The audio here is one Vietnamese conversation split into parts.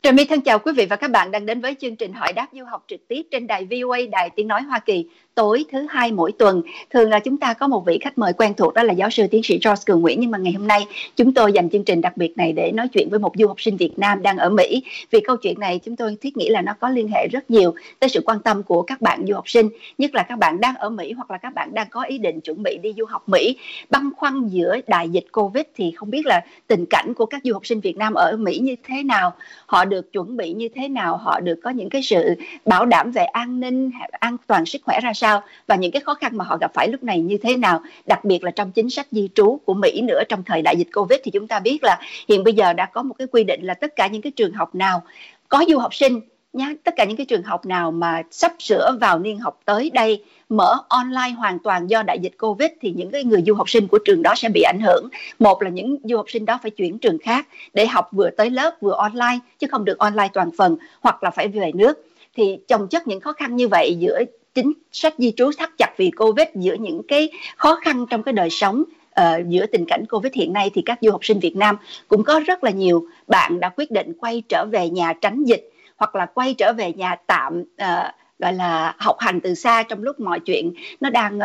Trà My thân chào quý vị và các bạn đang đến với chương trình hỏi đáp du học trực tiếp trên đài VOA, Đài Tiếng Nói Hoa Kỳ, tối thứ hai mỗi tuần. Thường là chúng ta có một vị khách mời quen thuộc, đó là giáo sư tiến sĩ George Cường Nguyễn. Nhưng mà ngày hôm nay chúng tôi dành chương trình đặc biệt này để nói chuyện với một du học sinh Việt Nam đang ở Mỹ. Vì câu chuyện này chúng tôi thiết nghĩ là nó có liên hệ rất nhiều tới sự quan tâm của các bạn du học sinh, nhất là các bạn đang ở Mỹ hoặc là các bạn đang có ý định chuẩn bị đi du học Mỹ. Băn khoăn giữa đại dịch Covid thì không biết là tình cảnh của các du học sinh Việt Nam ở Mỹ như thế nào, họ được chuẩn bị như thế nào, họ được có những cái sự bảo đảm về an ninh, an toàn sức khỏe ra sao, và những cái khó khăn mà họ gặp phải lúc này như thế nào, đặc biệt là trong chính sách di trú của Mỹ nữa. Trong thời đại dịch Covid thì chúng ta biết là hiện bây giờ đã có một cái quy định là tất cả những cái trường học nào có du học sinh nhá, tất cả những cái trường học nào mà sắp sửa vào niên học tới đây mở online hoàn toàn do đại dịch Covid thì những cái người du học sinh của trường đó sẽ bị ảnh hưởng. Một là những du học sinh đó phải chuyển trường khác để học vừa tới lớp vừa online, chứ không được online toàn phần, hoặc là phải về nước. Thì chồng chất những khó khăn như vậy giữa chính sách di trú thắt chặt vì Covid, giữa những cái khó khăn trong cái đời sống, giữa tình cảnh Covid hiện nay, thì các du học sinh Việt Nam cũng có rất là nhiều bạn đã quyết định quay trở về nhà tránh dịch, hoặc là quay trở về nhà tạm, gọi là học hành từ xa trong lúc mọi chuyện nó đang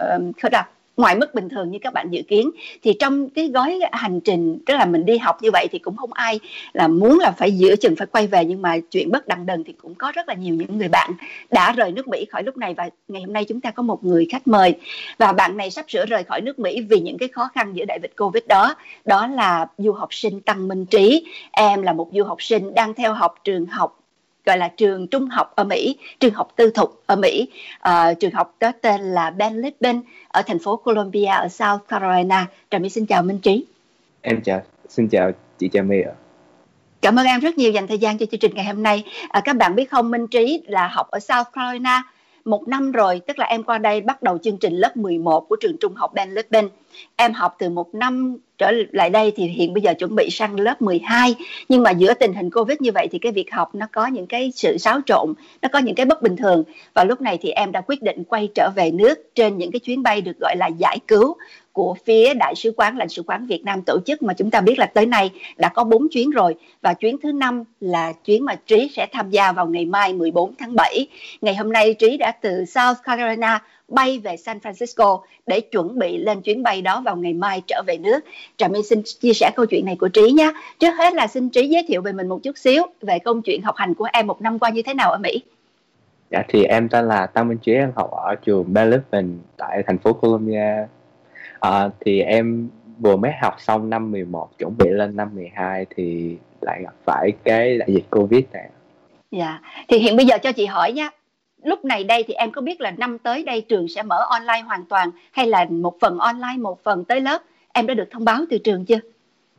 ngoài mức bình thường như các bạn dự kiến. Thì trong cái gói hành trình, tức là mình đi học như vậy, thì cũng không ai là muốn là phải giữa chừng phải quay về, nhưng mà chuyện bất đặng đần thì cũng có rất là nhiều những người bạn đã rời nước Mỹ khỏi lúc này. Và ngày hôm nay chúng ta có một người khách mời, và bạn này sắp sửa rời khỏi nước Mỹ vì những cái khó khăn giữa đại dịch Covid đó. Đó là du học sinh Tăng Minh Trí. Em là một du học sinh đang theo học trường học, gọi là trường trung học ở Mỹ, trường học tư thục ở Mỹ. Trường học đó tên là Ben Lipton ở thành phố Columbia ở South Carolina. Trà My xin chào Minh Trí. Xin chào chị Trà My ạ. Cảm ơn em rất nhiều dành thời gian cho chương trình ngày hôm nay. Các bạn biết không, Minh Trí là học ở South Carolina 1 năm rồi, tức là em qua đây bắt đầu chương trình lớp 11 của trường trung học Ben Lipton. Em học từ 1 năm trở lại đây thì hiện bây giờ chuẩn bị sang lớp 12. Nhưng mà giữa tình hình Covid như vậy thì cái việc học nó có những cái sự xáo trộn, nó có những cái bất bình thường. Và lúc này thì em đã quyết định quay trở về nước trên những cái chuyến bay được gọi là giải cứu của phía Đại sứ quán, lãnh sự quán Việt Nam tổ chức, mà chúng ta biết là tới nay đã có 4 chuyến rồi. Và chuyến thứ 5 là chuyến mà Trí sẽ tham gia vào ngày mai 14 tháng 7. Ngày hôm nay Trí đã từ South Carolina bay về San Francisco để chuẩn bị lên chuyến bay đó vào ngày mai trở về nước. Trà My xin chia sẻ câu chuyện này của Trí nhé. Trước hết là xin Trí giới thiệu về mình một chút xíu, về câu chuyện học hành của em 1 năm qua như thế nào ở Mỹ. Dạ thì em tên là Tăng Minh Trí, em học ở trường Ben Lipton tại thành phố Columbia. Thì em vừa mới học xong năm 11, chuẩn bị lên năm 12 thì lại gặp phải cái đại dịch Covid này. Dạ, thì hiện bây giờ cho chị hỏi nha, lúc này đây thì em có biết là năm tới đây trường sẽ mở online hoàn toàn, hay là một phần online, một phần tới lớp? Em đã được thông báo từ trường chưa?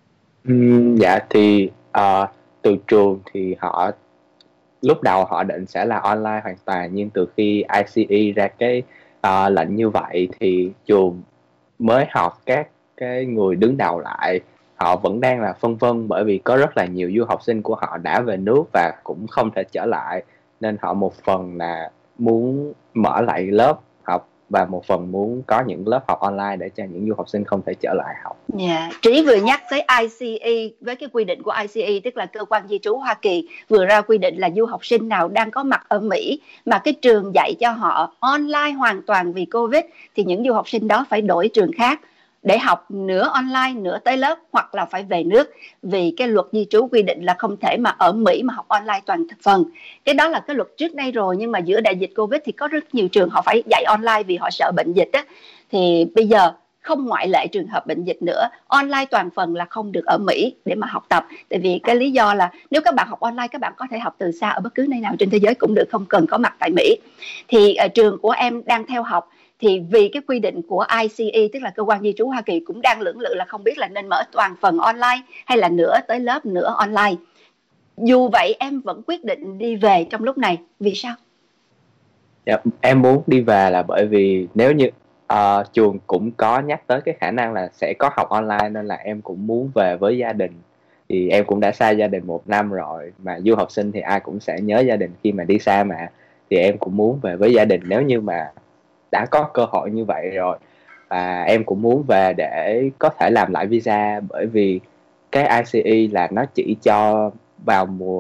Dạ thì từ trường thì họ lúc đầu họ định sẽ là online hoàn toàn, nhưng từ khi ICE ra cái lệnh như vậy thì trường mới họp các cái người đứng đầu lại. Họ vẫn đang là phân vân, bởi vì có rất là nhiều du học sinh của họ đã về nước và cũng không thể trở lại, nên họ một phần là muốn mở lại lớp học và một phần muốn có những lớp học online để cho những du học sinh không thể trở lại học. Trí vừa nhắc tới ICE, với cái quy định của ICE, tức là cơ quan di trú Hoa Kỳ vừa ra quy định là du học sinh nào đang có mặt ở Mỹ mà cái trường dạy cho họ online hoàn toàn vì Covid thì những du học sinh đó phải đổi trường khác để học nửa online nửa tới lớp, hoặc là phải về nước, vì cái luật di trú quy định là không thể mà ở Mỹ mà học online toàn phần. Cái đó là cái luật trước đây rồi, nhưng mà giữa đại dịch Covid thì có rất nhiều trường họ phải dạy online vì họ sợ bệnh dịch á. Thì bây giờ không ngoại lệ trường hợp bệnh dịch nữa, online toàn phần là không được ở Mỹ để mà học tập. Tại vì cái lý do là nếu các bạn học online, các bạn có thể học từ xa ở bất cứ nơi nào trên thế giới cũng được, không cần có mặt tại Mỹ. Thì trường của em đang theo học thì vì cái quy định của ICE, tức là cơ quan di trú Hoa Kỳ, cũng đang lưỡng lự là không biết là nên mở toàn phần online hay là nửa tới lớp nửa online. Dù vậy em vẫn quyết định đi về trong lúc này, vì sao? Dạ, em muốn đi về là bởi vì nếu như trường cũng có nhắc tới cái khả năng là sẽ có học online, nên là em cũng muốn về với gia đình. Thì em cũng đã xa gia đình 1 năm rồi, mà du học sinh thì ai cũng sẽ nhớ gia đình khi mà đi xa mà. Thì em cũng muốn về với gia đình nếu như mà đã có cơ hội như vậy rồi. Và em cũng muốn về để có thể làm lại visa, bởi vì cái ICE là nó chỉ cho vào mùa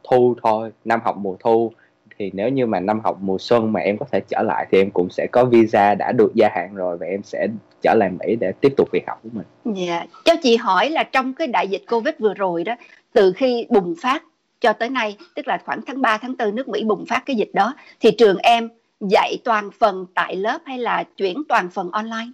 thu thôi, năm học mùa thu. Thì nếu như mà năm học mùa xuân mà em có thể trở lại thì em cũng sẽ có visa đã được gia hạn rồi, và em sẽ trở lại Mỹ để tiếp tục việc học của mình. Dạ, cho chị hỏi là trong cái đại dịch Covid vừa rồi đó, từ khi bùng phát cho tới nay, tức là khoảng tháng 3, tháng 4 nước Mỹ bùng phát cái dịch đó, thì trường em dạy toàn phần tại lớp hay là chuyển toàn phần online?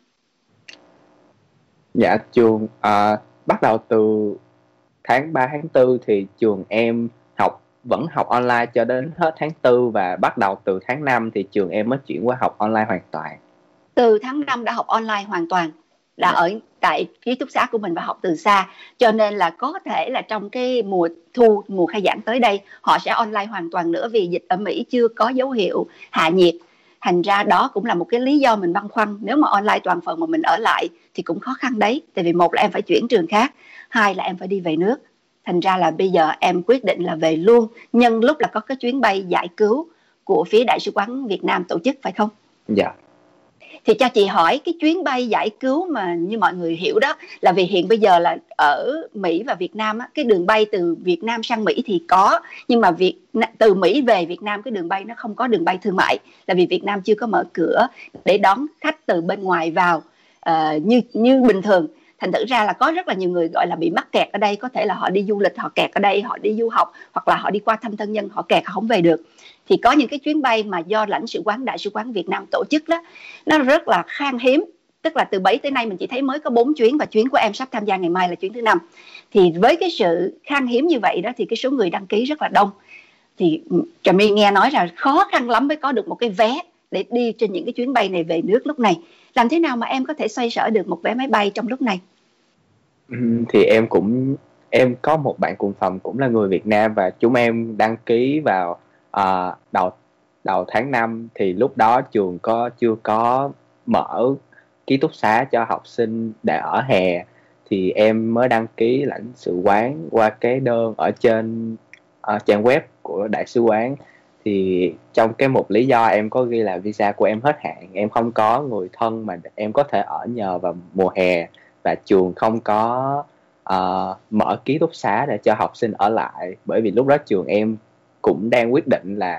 Dạ, trường bắt đầu từ tháng 3 tháng 4 thì trường em vẫn học online cho đến hết tháng 4, và bắt đầu từ tháng 5 thì trường em mới chuyển qua học online hoàn toàn. Từ tháng 5 đã học online hoàn toàn, là Dạ. ở tại ký túc xá của mình và học từ xa, cho nên là có thể là trong cái mùa thu, mùa khai giảng tới đây họ sẽ online hoàn toàn nữa, vì dịch ở Mỹ chưa có dấu hiệu hạ nhiệt. Thành ra đó cũng là một cái lý do mình băn khoăn, nếu mà online toàn phần mà mình ở lại thì cũng khó khăn đấy, tại vì một là em phải chuyển trường khác, hai là em phải đi về nước. Thành ra là bây giờ em quyết định là về luôn, nhân lúc là có cái chuyến bay giải cứu của phía Đại sứ quán Việt Nam tổ chức, phải không? Dạ. Thì cho chị hỏi, cái chuyến bay giải cứu mà như mọi người hiểu đó, là vì hiện bây giờ là ở Mỹ và Việt Nam á, cái đường bay từ Việt Nam sang Mỹ thì có, nhưng mà từ Mỹ về Việt Nam cái đường bay nó không có đường bay thương mại, là vì Việt Nam chưa có mở cửa để đón khách từ bên ngoài vào như bình thường. Thành thử ra là có rất là nhiều người gọi là bị mắc kẹt ở đây, có thể là họ đi du lịch họ kẹt ở đây, họ đi du học, hoặc là họ đi qua thăm thân nhân họ kẹt, họ không về được. Thì có những cái chuyến bay mà do lãnh sự quán, đại sứ quán Việt Nam tổ chức đó, nó rất là khan hiếm. Tức là từ 7 tới nay mình chỉ thấy mới có 4 chuyến, và chuyến của em sắp tham gia ngày mai là chuyến thứ 5. Thì với cái sự khan hiếm như vậy đó thì cái số người đăng ký rất là đông. Thì Trà My nghe nói là khó khăn lắm mới có được một cái vé để đi trên những cái chuyến bay này về nước lúc này. Làm thế nào mà em có thể xoay sở được một vé máy bay trong lúc này? Thì em có một bạn cùng phòng cũng là người Việt Nam, và chúng em đăng ký vào đầu tháng 5. Thì lúc đó trường chưa có mở ký túc xá cho học sinh để ở hè, thì em mới đăng ký lãnh sự quán qua cái đơn ở trên trang web của đại sứ quán. Thì trong cái một lý do em có ghi là visa của em hết hạn, em không có người thân mà em có thể ở nhờ vào mùa hè, và trường không có mở ký túc xá để cho học sinh ở lại, bởi vì lúc đó trường em cũng đang quyết định là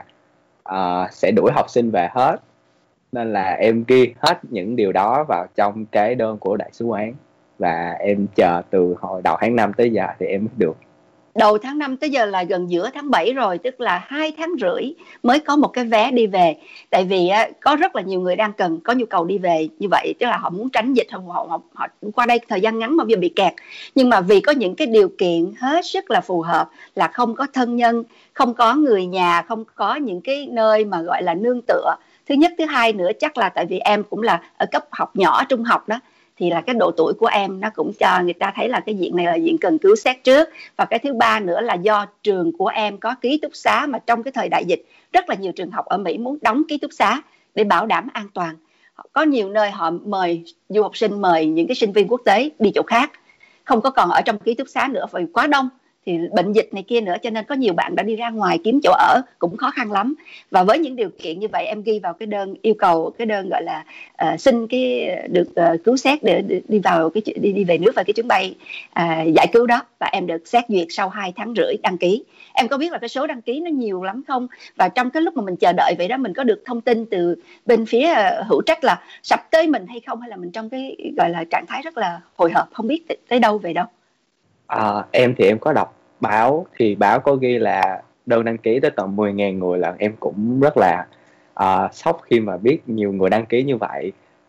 sẽ đuổi học sinh về hết, nên là em ghi hết những điều đó vào trong cái đơn của đại sứ quán, và em chờ từ hồi đầu tháng 5 tới giờ thì em mới được. Đầu tháng 5 tới giờ là gần giữa tháng 7 rồi, tức là 2 tháng rưỡi mới có một cái vé đi về. Tại vì có rất là nhiều người đang có nhu cầu đi về như vậy, tức là họ muốn tránh dịch, họ qua đây thời gian ngắn mà bây giờ bị kẹt. Nhưng mà vì có những cái điều kiện hết sức là phù hợp, là không có thân nhân, không có người nhà, không có những cái nơi mà gọi là nương tựa. Thứ nhất, thứ hai nữa chắc là tại vì em cũng là ở cấp học nhỏ, trung học đó, thì là cái độ tuổi của em nó cũng cho người ta thấy là cái diện này là diện cần cứu xét trước. Và cái thứ ba nữa là do trường của em có ký túc xá, mà trong cái thời đại dịch rất là nhiều trường học ở Mỹ muốn đóng ký túc xá để bảo đảm an toàn. Có nhiều nơi họ mời du học sinh, mời những cái sinh viên quốc tế đi chỗ khác, không có còn ở trong ký túc xá nữa vì quá đông, thì bệnh dịch này kia nữa, cho nên có nhiều bạn đã đi ra ngoài kiếm chỗ ở cũng khó khăn lắm. Và với những điều kiện như vậy, em ghi vào cái đơn yêu cầu, cái đơn gọi là xin cái được cứu xét để đi vào cái đi về nước vào cái chuyến bay giải cứu đó, và em được xét duyệt sau 2 tháng rưỡi đăng ký. Em có biết là cái số đăng ký nó nhiều lắm không? Và trong cái lúc mà mình chờ đợi vậy đó, mình có được thông tin từ bên phía hữu trách là sắp tới mình hay không, hay là mình trong cái gọi là trạng thái rất là hồi hộp, không biết tới đâu về đâu? Em thì em có đọc báo, thì báo có ghi là đơn đăng ký tới tận 10.000 người, là em cũng rất là sốc khi mà biết nhiều người đăng ký như vậy.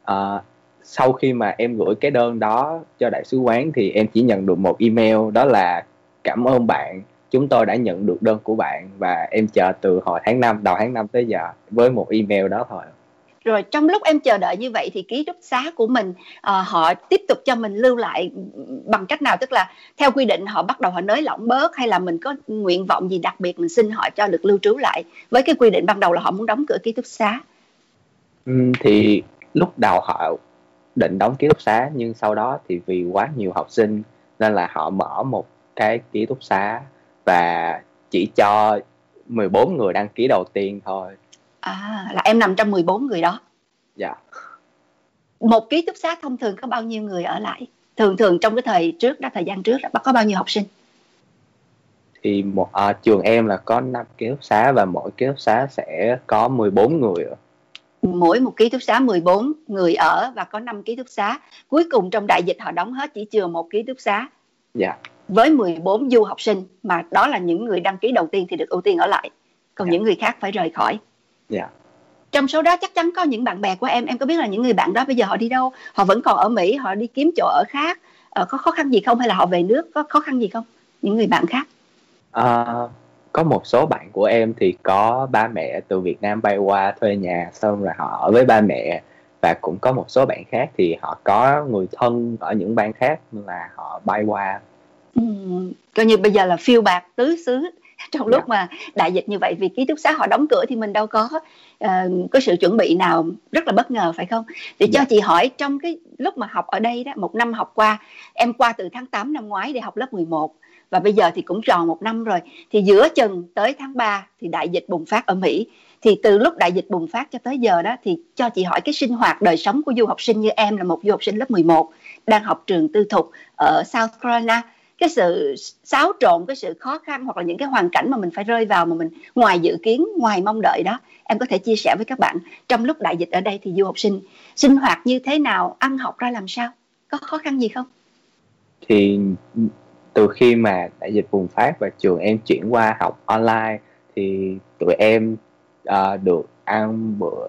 Sau khi mà em gửi cái đơn đó cho đại sứ quán thì em chỉ nhận được một email, đó là cảm ơn bạn, chúng tôi đã nhận được đơn của bạn, và em chờ từ hồi đầu tháng 5 tới giờ với một email đó thôi. Rồi trong lúc em chờ đợi như vậy thì ký túc xá của mình họ tiếp tục cho mình lưu lại bằng cách nào? Tức là theo quy định họ bắt đầu họ nới lỏng bớt, hay là mình có nguyện vọng gì đặc biệt mình xin họ cho được lưu trú lại, với cái quy định ban đầu là họ muốn đóng cửa ký túc xá? Thì lúc đầu họ định đóng ký túc xá, nhưng sau đó thì vì quá nhiều học sinh nên là họ mở một cái ký túc xá và chỉ cho 14 người đăng ký đầu tiên thôi. Là em nằm trong 14 người đó. Dạ. Một ký túc xá thông thường có bao nhiêu người ở lại? Thường trong cái thời gian trước đó có bao nhiêu học sinh? Thì trường em là có 5 ký túc xá và mỗi ký túc xá sẽ có 14 người. Mỗi một ký túc xá 14 người ở và có 5 ký túc xá. Cuối cùng trong đại dịch họ đóng hết chỉ chừa một ký túc xá. Dạ. Với 14 du học sinh, mà đó là những người đăng ký đầu tiên thì được ưu tiên ở lại. Còn những người khác phải rời khỏi. Dạ. Trong số đó chắc chắn có những bạn bè của em có biết là những người bạn đó bây giờ họ đi đâu? Họ vẫn còn ở Mỹ, họ đi kiếm chỗ ở khác. Có khó khăn gì không, hay là họ về nước có khó khăn gì không? Những người bạn khác. Có một số bạn của em thì có ba mẹ từ Việt Nam bay qua thuê nhà, xong rồi họ ở với ba mẹ. Và cũng có một số bạn khác thì họ có người thân ở những bang khác nên là họ bay qua. Coi như bây giờ là phiêu bạt tứ xứ trong lúc mà đại dịch như vậy, vì ký túc xá họ đóng cửa thì mình đâu có sự chuẩn bị nào, rất là bất ngờ phải không? Để cho chị hỏi, trong cái lúc mà học ở đây đó, một năm học qua, em qua từ tháng 8 năm ngoái để học lớp 11 và bây giờ thì cũng tròn một năm rồi, thì giữa chừng tới tháng 3 thì đại dịch bùng phát ở Mỹ. Thì từ lúc đại dịch bùng phát cho tới giờ đó, thì cho chị hỏi cái sinh hoạt đời sống của du học sinh như em, là một du học sinh lớp 11 đang học trường tư thục ở South Carolina, cái sự xáo trộn, cái sự khó khăn hoặc là những cái hoàn cảnh mà mình phải rơi vào mà mình ngoài dự kiến, ngoài mong đợi đó, em có thể chia sẻ với các bạn trong lúc đại dịch ở đây thì du học sinh sinh hoạt như thế nào, ăn học ra làm sao, có khó khăn gì không? Thì từ khi mà đại dịch bùng phát và trường em chuyển qua học online thì tụi em được ăn bữa.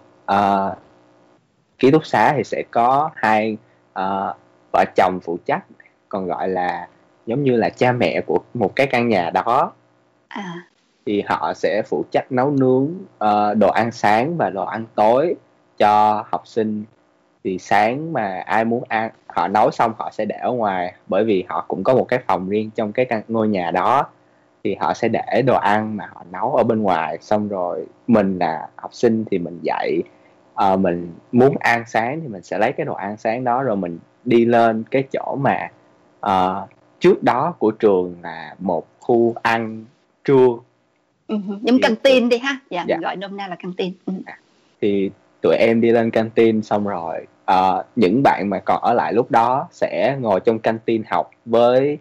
Ký túc xá thì sẽ có hai vợ chồng phụ trách, còn gọi là giống như là cha mẹ của một cái căn nhà đó. Thì họ sẽ phụ trách nấu nướng đồ ăn sáng và đồ ăn tối cho học sinh. Thì sáng mà ai muốn ăn, họ nấu xong họ sẽ để ở ngoài, bởi vì họ cũng có một cái phòng riêng trong cái ngôi nhà đó. Thì họ sẽ để đồ ăn mà họ nấu ở bên ngoài, xong rồi mình là học sinh thì mình dậy, mình muốn ăn sáng thì mình sẽ lấy cái đồ ăn sáng đó rồi mình đi lên cái chỗ mà trước đó của trường là một khu ăn trưa. Giống căng tin đi ha. Dạ, mình gọi nôm na là căng tin. Thì tụi em đi lên căng tin, xong rồi những bạn mà còn ở lại lúc đó sẽ ngồi trong căng tin học với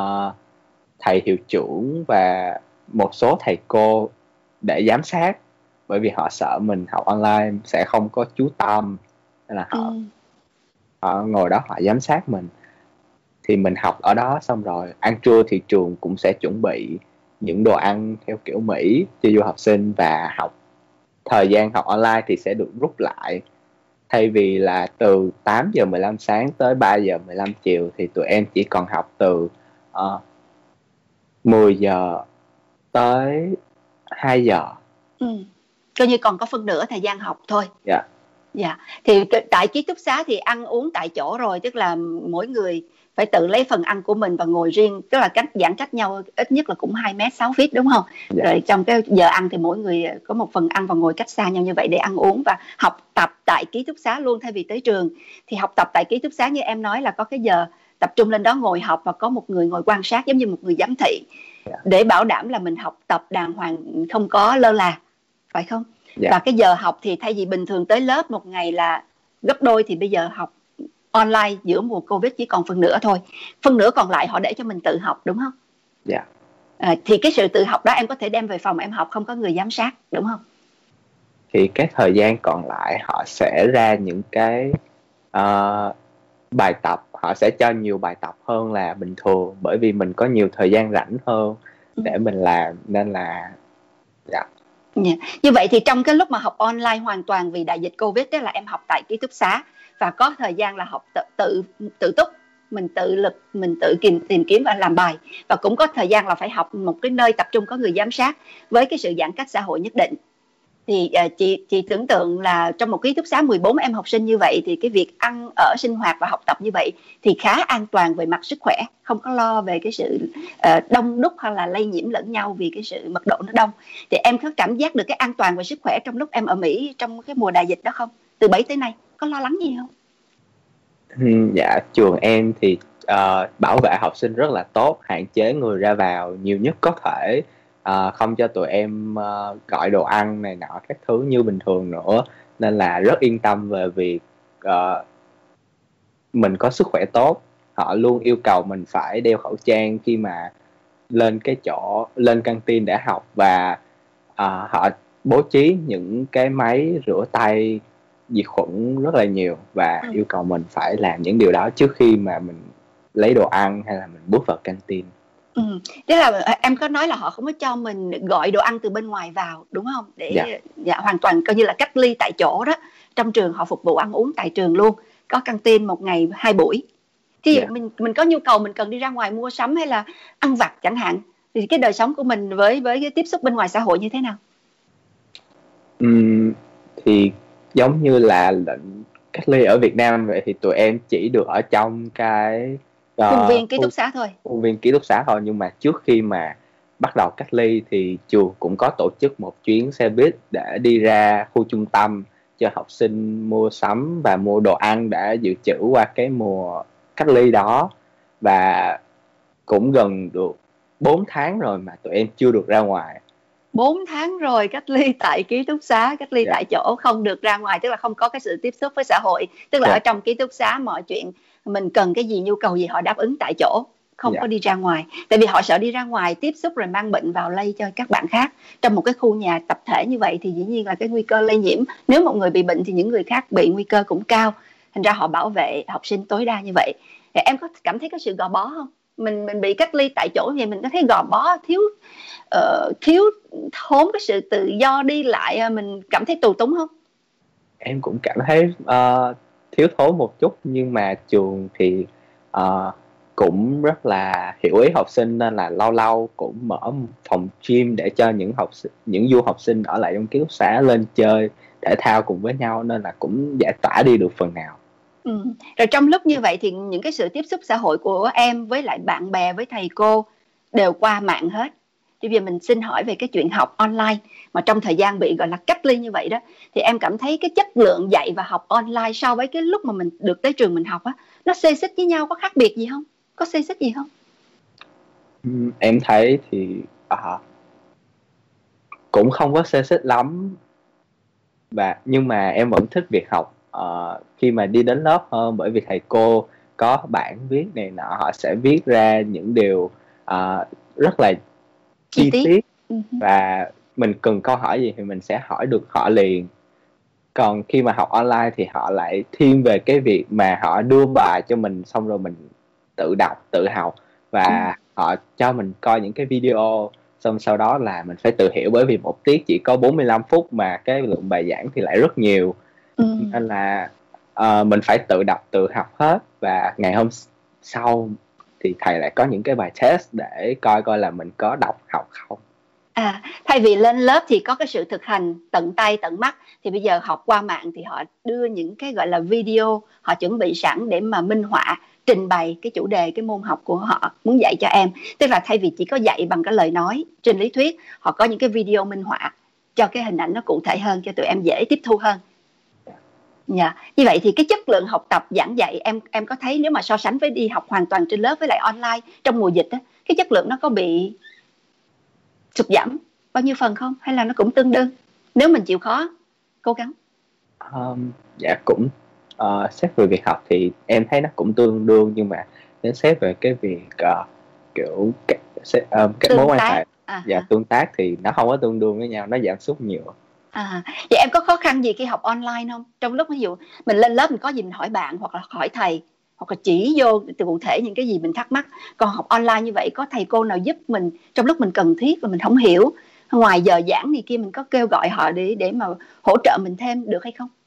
thầy hiệu trưởng và một số thầy cô để giám sát, bởi vì họ sợ mình học online sẽ không có chú tâm, nên là họ ngồi đó họ giám sát mình. Thì mình học ở đó, xong rồi ăn trưa thì trường cũng sẽ chuẩn bị những đồ ăn theo kiểu Mỹ cho du học sinh, và thời gian học online thì sẽ được rút lại. Thay vì là từ 8 giờ 15 sáng tới 3 giờ 15 chiều thì tụi em chỉ còn học từ 10 giờ tới 2 giờ. Coi như còn có phân nửa thời gian học thôi. Dạ. Thì tại ký túc xá thì ăn uống tại chỗ rồi, tức là mỗi người phải tự lấy phần ăn của mình và ngồi riêng, tức là giãn cách nhau ít nhất là cũng 2 mét 6 feet, đúng không? Rồi trong cái giờ ăn thì mỗi người có một phần ăn và ngồi cách xa nhau như vậy để ăn uống và học tập tại ký túc xá luôn, thay vì tới trường. Thì học tập tại ký túc xá như em nói là có cái giờ tập trung lên đó ngồi học và có một người ngồi quan sát giống như một người giám thị, để bảo đảm là mình học tập đàng hoàng, không có lơ là, phải không? Và cái giờ học thì thay vì bình thường tới lớp một ngày là gấp đôi, thì bây giờ học online giữa mùa Covid chỉ còn phần nửa thôi. Phần nửa còn lại họ để cho mình tự học, đúng không? Thì cái sự tự học đó em có thể đem về phòng em học, không có người giám sát, đúng không? Thì cái thời gian còn lại họ sẽ ra những cái bài tập, họ sẽ cho nhiều bài tập hơn là bình thường, bởi vì mình có nhiều thời gian rảnh hơn để mình làm, nên là Như vậy thì trong cái lúc mà học online hoàn toàn vì đại dịch Covid đó, là em học tại ký túc xá và có thời gian là học tự túc, mình tự lực, mình tự tìm kiếm và làm bài, và cũng có thời gian là phải học một cái nơi tập trung có người giám sát với cái sự giãn cách xã hội nhất định. Thì chị tưởng tượng là trong một ký túc xá 14 em học sinh như vậy thì cái việc ăn ở, sinh hoạt và học tập như vậy thì khá an toàn về mặt sức khỏe, không có lo về cái sự đông đúc hay là lây nhiễm lẫn nhau vì cái sự mật độ nó đông. Thì em có cảm giác được cái an toàn về sức khỏe trong lúc em ở Mỹ trong cái mùa đại dịch đó không? Từ 7 tới nay có lo lắng gì không? Dạ, trường em thì bảo vệ học sinh rất là tốt, hạn chế người ra vào nhiều nhất có thể, không cho tụi em gọi đồ ăn này nọ các thứ như bình thường nữa, nên là rất yên tâm về việc mình có sức khỏe tốt. Họ luôn yêu cầu mình phải đeo khẩu trang khi mà lên căng tin để học, và họ bố trí những cái máy rửa tay diệt khuẩn rất là nhiều, và yêu cầu mình phải làm những điều đó trước khi mà mình lấy đồ ăn hay là mình bước vào căng tin. Tức là em có nói là họ không có cho mình gọi đồ ăn từ bên ngoài vào, đúng không? Để hoàn toàn coi như là cách ly tại chỗ đó. Trong trường họ phục vụ ăn uống tại trường luôn, có căng tin một ngày 2 buổi. Thì mình có nhu cầu mình cần đi ra ngoài mua sắm hay là ăn vặt chẳng hạn, thì cái đời sống của mình với cái tiếp xúc bên ngoài xã hội như thế nào? Thì giống như là lệnh cách ly ở Việt Nam vậy, thì tụi em chỉ được ở trong cái khuôn viên ký túc xá thôi. Khuôn viên ký túc xá thôi. Nhưng mà trước khi mà bắt đầu cách ly thì trường cũng có tổ chức một chuyến xe buýt để đi ra khu trung tâm cho học sinh mua sắm và mua đồ ăn để dự trữ qua cái mùa cách ly đó. Và cũng gần được 4 tháng rồi mà tụi em chưa được ra ngoài. 4 tháng rồi cách ly tại ký túc xá, cách ly tại chỗ, không được ra ngoài, tức là không có cái sự tiếp xúc với xã hội. Tức là ở trong ký túc xá mọi chuyện mình cần cái gì, nhu cầu gì họ đáp ứng tại chỗ, không có đi ra ngoài. Tại vì họ sợ đi ra ngoài tiếp xúc rồi mang bệnh vào lây cho các bạn khác. Trong một cái khu nhà tập thể như vậy thì dĩ nhiên là cái nguy cơ lây nhiễm, nếu một người bị bệnh thì những người khác bị nguy cơ cũng cao. Thành ra họ bảo vệ học sinh tối đa như vậy. Thì em có cảm thấy có sự gò bó không? Mình bị cách ly tại chỗ vậy mình có thấy gò bó, thiếu thốn cái sự tự do đi lại, mình cảm thấy tù túng không? Em cũng cảm thấy thiếu thốn một chút, nhưng mà trường thì cũng rất là hiểu ý học sinh, nên là lâu lâu cũng mở phòng gym để cho những du học sinh ở lại trong ký túc xá lên chơi thể thao cùng với nhau, nên là cũng giải tỏa đi được phần nào. Rồi trong lúc như vậy thì những cái sự tiếp xúc xã hội của em với lại bạn bè, với thầy cô đều qua mạng hết. Bây giờ mình xin hỏi về cái chuyện học online mà trong thời gian bị gọi là cách ly như vậy đó, thì em cảm thấy cái chất lượng dạy và học online so với cái lúc mà mình được tới trường mình học á, nó xê xích với nhau, có khác biệt gì không? Có xê xích gì không? Em thấy thì cũng không có xê xích lắm, nhưng mà em vẫn thích việc học khi mà đi đến lớp hơn, bởi vì thầy cô có bảng viết này nọ, họ sẽ viết ra những điều rất là chi tiết, và mình cần câu hỏi gì thì mình sẽ hỏi được họ liền. Còn khi mà học online thì họ lại thiên về cái việc mà họ đưa bài cho mình, xong rồi mình tự đọc tự học, và họ cho mình coi những cái video, xong sau đó là mình phải tự hiểu, bởi vì một tiết chỉ có 45 phút mà cái lượng bài giảng thì lại rất nhiều. Nên là mình phải tự đọc tự học hết, và ngày hôm sau thì thầy lại có những cái bài test để coi là mình có đọc học không. Thay vì lên lớp thì có cái sự thực hành tận tay tận mắt, thì bây giờ học qua mạng thì họ đưa những cái gọi là video, họ chuẩn bị sẵn để mà minh họa, trình bày cái chủ đề, cái môn học của họ muốn dạy cho em. Tức là thay vì chỉ có dạy bằng cái lời nói trên lý thuyết, họ có những cái video minh họa cho cái hình ảnh nó cụ thể hơn, cho tụi em dễ tiếp thu hơn. Như vậy thì cái chất lượng học tập giảng dạy em có thấy, nếu mà so sánh với đi học hoàn toàn trên lớp với lại online trong mùa dịch á, cái chất lượng nó có bị sụt giảm bao nhiêu phần không, hay là nó cũng tương đương nếu mình chịu khó cố gắng? Dạ cũng xét về việc học thì em thấy nó cũng tương đương, nhưng mà nếu xét về cái việc kiểu các mối quan hệ và tương tác thì nó không có tương đương với nhau, nó giảm sút nhiều. Vậy em có khó khăn gì khi học online không? Trong lúc ví dụ mình lên lớp mình có gì mình hỏi bạn hoặc là hỏi thầy, hoặc là chỉ vô cụ thể những cái gì mình thắc mắc. Còn học online như vậy có thầy cô nào giúp mình trong lúc mình cần thiết và mình không hiểu, ngoài giờ giảng này kia, mình có kêu gọi họ để mà hỗ trợ mình thêm được hay không?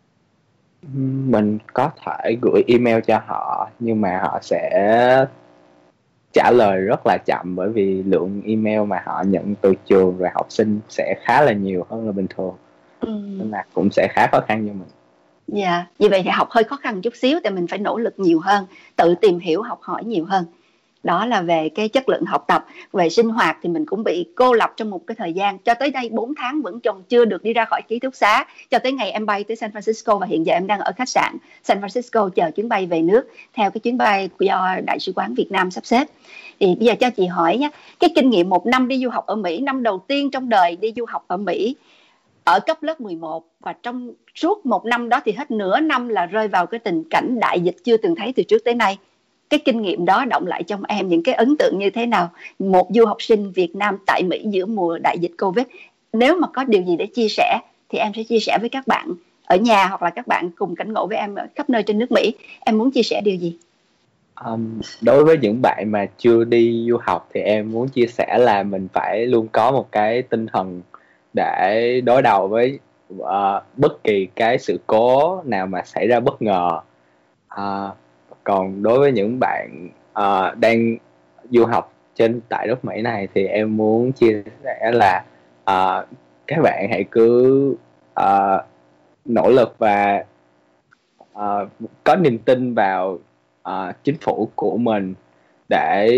Mình có thể gửi email cho họ, nhưng mà họ sẽ trả lời rất là chậm, bởi vì lượng email mà họ nhận từ trường và học sinh sẽ khá là nhiều hơn là bình thường. Nên là cũng sẽ khá khó khăn cho mình. Như vậy thì học hơi khó khăn một chút xíu, tại mình phải nỗ lực nhiều hơn, tự tìm hiểu học hỏi nhiều hơn. Đó là về cái chất lượng học tập. Về sinh hoạt thì mình cũng bị cô lập trong một cái thời gian, cho tới đây 4 tháng vẫn chưa được đi ra khỏi ký túc xá, cho tới ngày em bay tới San Francisco, và hiện giờ em đang ở khách sạn San Francisco chờ chuyến bay về nước theo cái chuyến bay do Đại sứ quán Việt Nam sắp xếp. Thì bây giờ cho chị hỏi nhé, cái kinh nghiệm 1 năm đi du học ở Mỹ, năm đầu tiên trong đời đi du học ở Mỹ ở cấp lớp 11, và trong suốt 1 năm đó thì hết nửa năm là rơi vào cái tình cảnh đại dịch chưa từng thấy từ trước tới nay. cái kinh nghiệm đó động lại trong em những cái ấn tượng như thế nào, một du học sinh Việt Nam tại Mỹ giữa mùa đại dịch Covid. Nếu mà có điều gì để chia sẻ thì em sẽ chia sẻ với các bạn ở nhà, hoặc là các bạn cùng cảnh ngộ với em ở khắp nơi trên nước Mỹ. Em muốn chia sẻ điều gì? Đối với những bạn mà chưa đi du học thì em muốn chia sẻ là mình phải luôn có một cái tinh thần để đối đầu với bất kỳ cái sự cố nào mà xảy ra bất ngờ. Còn đối với những bạn đang du học tại nước Mỹ này thì em muốn chia sẻ là các bạn hãy cứ nỗ lực và có niềm tin vào chính phủ của mình để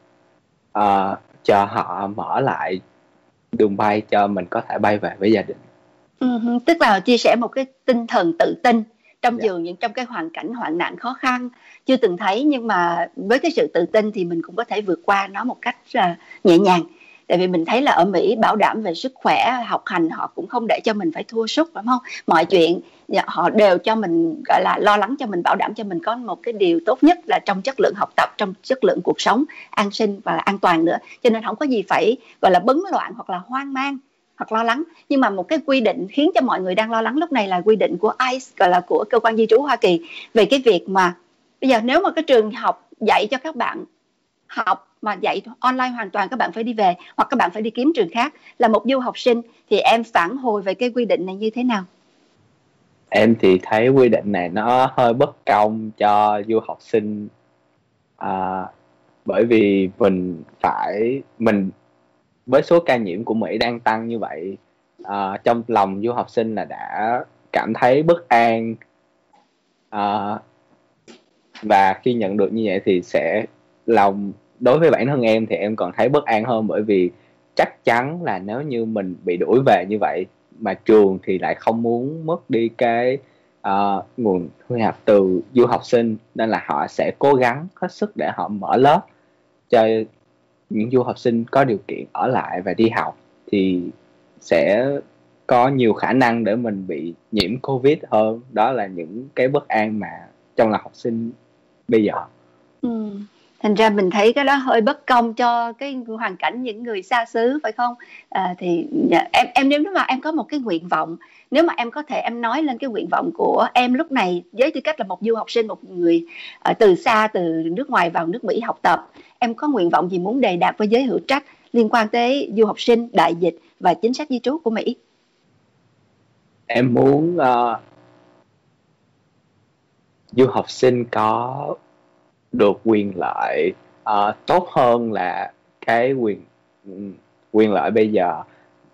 cho họ mở lại đường bay cho mình có thể bay về với gia đình. Tức là chia sẻ một cái tinh thần tự tin trong Dạ. những trong cái hoàn cảnh hoạn nạn khó khăn chưa từng thấy, nhưng mà với cái sự tự tin thì mình cũng có thể vượt qua nó một cách nhẹ nhàng. Tại vì mình thấy là ở Mỹ bảo đảm về sức khỏe, học hành họ cũng không để cho mình phải thua sút, đúng không? Mọi chuyện họ đều cho mình, gọi là lo lắng cho mình, bảo đảm cho mình có một cái điều tốt nhất là trong chất lượng học tập, trong chất lượng cuộc sống an sinh và an toàn nữa. Cho nên không có gì phải gọi là bấn loạn hoặc là hoang mang hoặc lo lắng. Nhưng mà một cái quy định khiến cho mọi người đang lo lắng lúc này là quy định của ICE, gọi là của cơ quan di trú Hoa Kỳ, về cái việc mà bây giờ nếu mà cái trường học dạy cho các bạn học mà dạy online hoàn toàn, các bạn phải đi về hoặc các bạn phải đi kiếm trường khác. Là một du học sinh thì em phản hồi về cái quy định này như thế nào? Em thì thấy quy định này nó hơi bất công cho du học sinh, bởi vì mình với số ca nhiễm của Mỹ đang tăng như vậy, trong lòng du học sinh là đã cảm thấy bất an, và khi nhận được như vậy thì đối với bản thân em thì em còn thấy bất an hơn, bởi vì chắc chắn là nếu như mình bị đuổi về như vậy mà trường thì lại không muốn mất đi cái nguồn thu nhập từ du học sinh, nên là họ sẽ cố gắng hết sức để họ mở lớp cho những du học sinh có điều kiện ở lại và đi học, thì sẽ có nhiều khả năng để mình bị nhiễm Covid hơn. Đó là những cái bất an mà trong lòng học sinh bây giờ. Thành ra mình thấy cái đó hơi bất công cho cái hoàn cảnh những người xa xứ, phải không? Thì em nếu mà em có một cái nguyện vọng, nếu mà em có thể em nói lên cái nguyện vọng của em lúc này với tư cách là một du học sinh, một người từ xa, từ nước ngoài vào nước Mỹ học tập, em có nguyện vọng gì muốn đề đạt với giới hữu trách liên quan tới du học sinh, đại dịch và chính sách di trú của Mỹ? Em muốn du học sinh có được quyền lợi tốt hơn là cái quyền lợi bây giờ.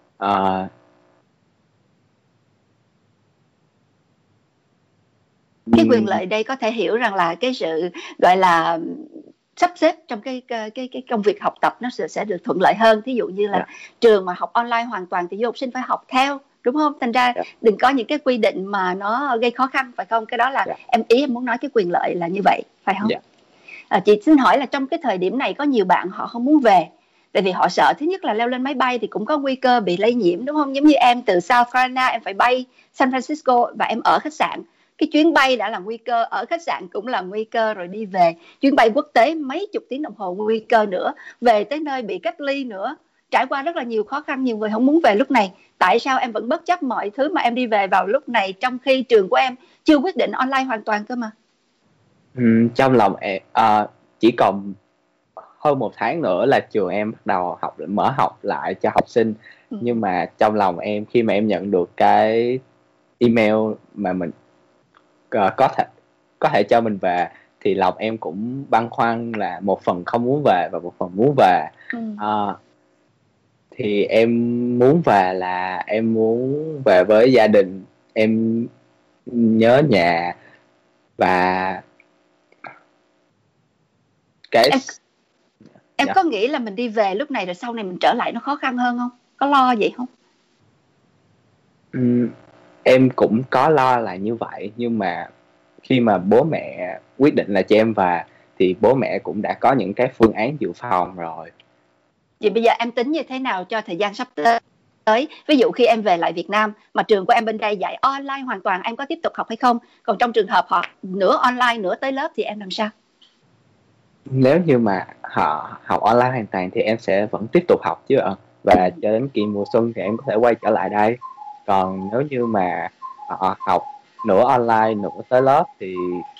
Cái quyền lợi đây có thể hiểu rằng là cái sự gọi là sắp xếp trong cái công việc học tập nó sẽ được thuận lợi hơn. Thí dụ như là trường mà học online hoàn toàn thì du học sinh phải học theo, đúng không? Thành ra đừng có những cái quy định mà nó gây khó khăn, phải không? Cái đó là em muốn nói cái quyền lợi là như vậy, phải không? Chị xin hỏi là trong cái thời điểm này có nhiều bạn họ không muốn về, tại vì họ sợ thứ nhất là leo lên máy bay thì cũng có nguy cơ bị lây nhiễm, đúng không? Giống như em từ South Carolina em phải bay San Francisco và em ở khách sạn, cái chuyến bay đã là nguy cơ, ở khách sạn cũng là nguy cơ, rồi đi về chuyến bay quốc tế mấy chục tiếng đồng hồ nguy cơ nữa, về tới nơi bị cách ly nữa, trải qua rất là nhiều khó khăn. Nhiều người không muốn về lúc này. Tại sao em vẫn bất chấp mọi thứ mà em đi về vào lúc này, trong khi trường của em chưa quyết định online hoàn toàn cơ mà? Trong lòng em chỉ còn hơn 1 tháng nữa là trường em bắt đầu mở học lại cho học sinh. Nhưng mà trong lòng em, khi mà em nhận được cái email mà mình có thể cho mình về, thì lòng em cũng băn khoăn, là một phần không muốn về và một phần muốn về. Thì em muốn về là em muốn về với gia đình, em nhớ nhà. Và em có nghĩ là mình đi về lúc này rồi sau này mình trở lại nó khó khăn hơn không? Có lo vậy không? Em cũng có lo là như vậy, nhưng mà khi mà bố mẹ quyết định là cho em về thì bố mẹ cũng đã có những cái phương án dự phòng rồi. Vậy bây giờ em tính như thế nào cho thời gian sắp tới? Ví dụ khi em về lại Việt Nam mà trường của em bên đây dạy online hoàn toàn, em có tiếp tục học hay không? Còn trong trường hợp họ nửa online nửa tới lớp thì em làm sao? Nếu như mà họ học online hoàn toàn thì em sẽ vẫn tiếp tục học chứ ạ, và cho đến kỳ mùa xuân thì em có thể quay trở lại đây. Còn nếu như mà họ học nửa online nửa tới lớp thì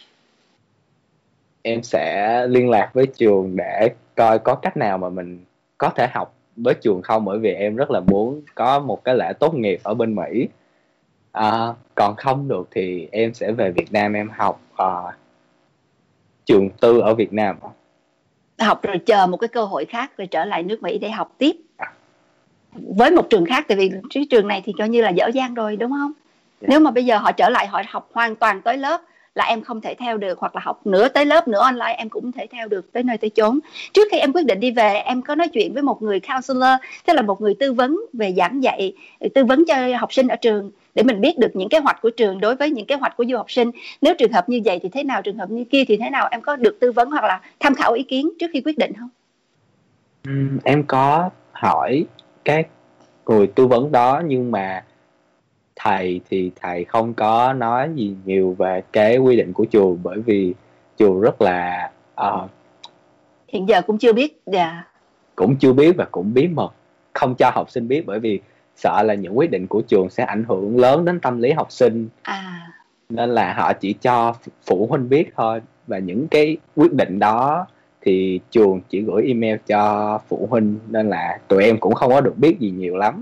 em sẽ liên lạc với trường để coi có cách nào mà mình có thể học với trường không, bởi vì em rất là muốn có một cái lễ tốt nghiệp ở bên Mỹ. Còn không được thì em sẽ về Việt Nam em học trường tư ở Việt Nam. Học rồi chờ một cái cơ hội khác rồi trở lại nước Mỹ để học tiếp với một trường khác, tại vì cái trường này thì coi như là dở dang rồi đúng không? Nếu mà bây giờ họ trở lại họ học hoàn toàn tới lớp là em không thể theo được, hoặc là học nửa tới lớp nửa online em cũng không thể theo được tới nơi tới chốn. Trước khi em quyết định đi về em có nói chuyện với một người counselor, tức là một người tư vấn về giảng dạy, tư vấn cho học sinh ở trường để mình biết được những kế hoạch của trường đối với những kế hoạch của du học sinh. Nếu trường hợp như vậy thì thế nào, trường hợp như kia thì thế nào, em có được tư vấn hoặc là tham khảo ý kiến trước khi quyết định không? Em có hỏi các người tư vấn đó, nhưng mà thầy thì thầy không có nói gì nhiều về cái quy định của trường, bởi vì trường rất là Hiện giờ cũng chưa biết. cũng chưa biết và cũng bí mật, không cho học sinh biết, bởi vì sợ là những quyết định của trường sẽ ảnh hưởng lớn đến tâm lý học sinh. Nên là họ chỉ cho phụ huynh biết thôi, và những cái quyết định đó thì trường chỉ gửi email cho phụ huynh, nên là tụi em cũng không có được biết gì nhiều lắm.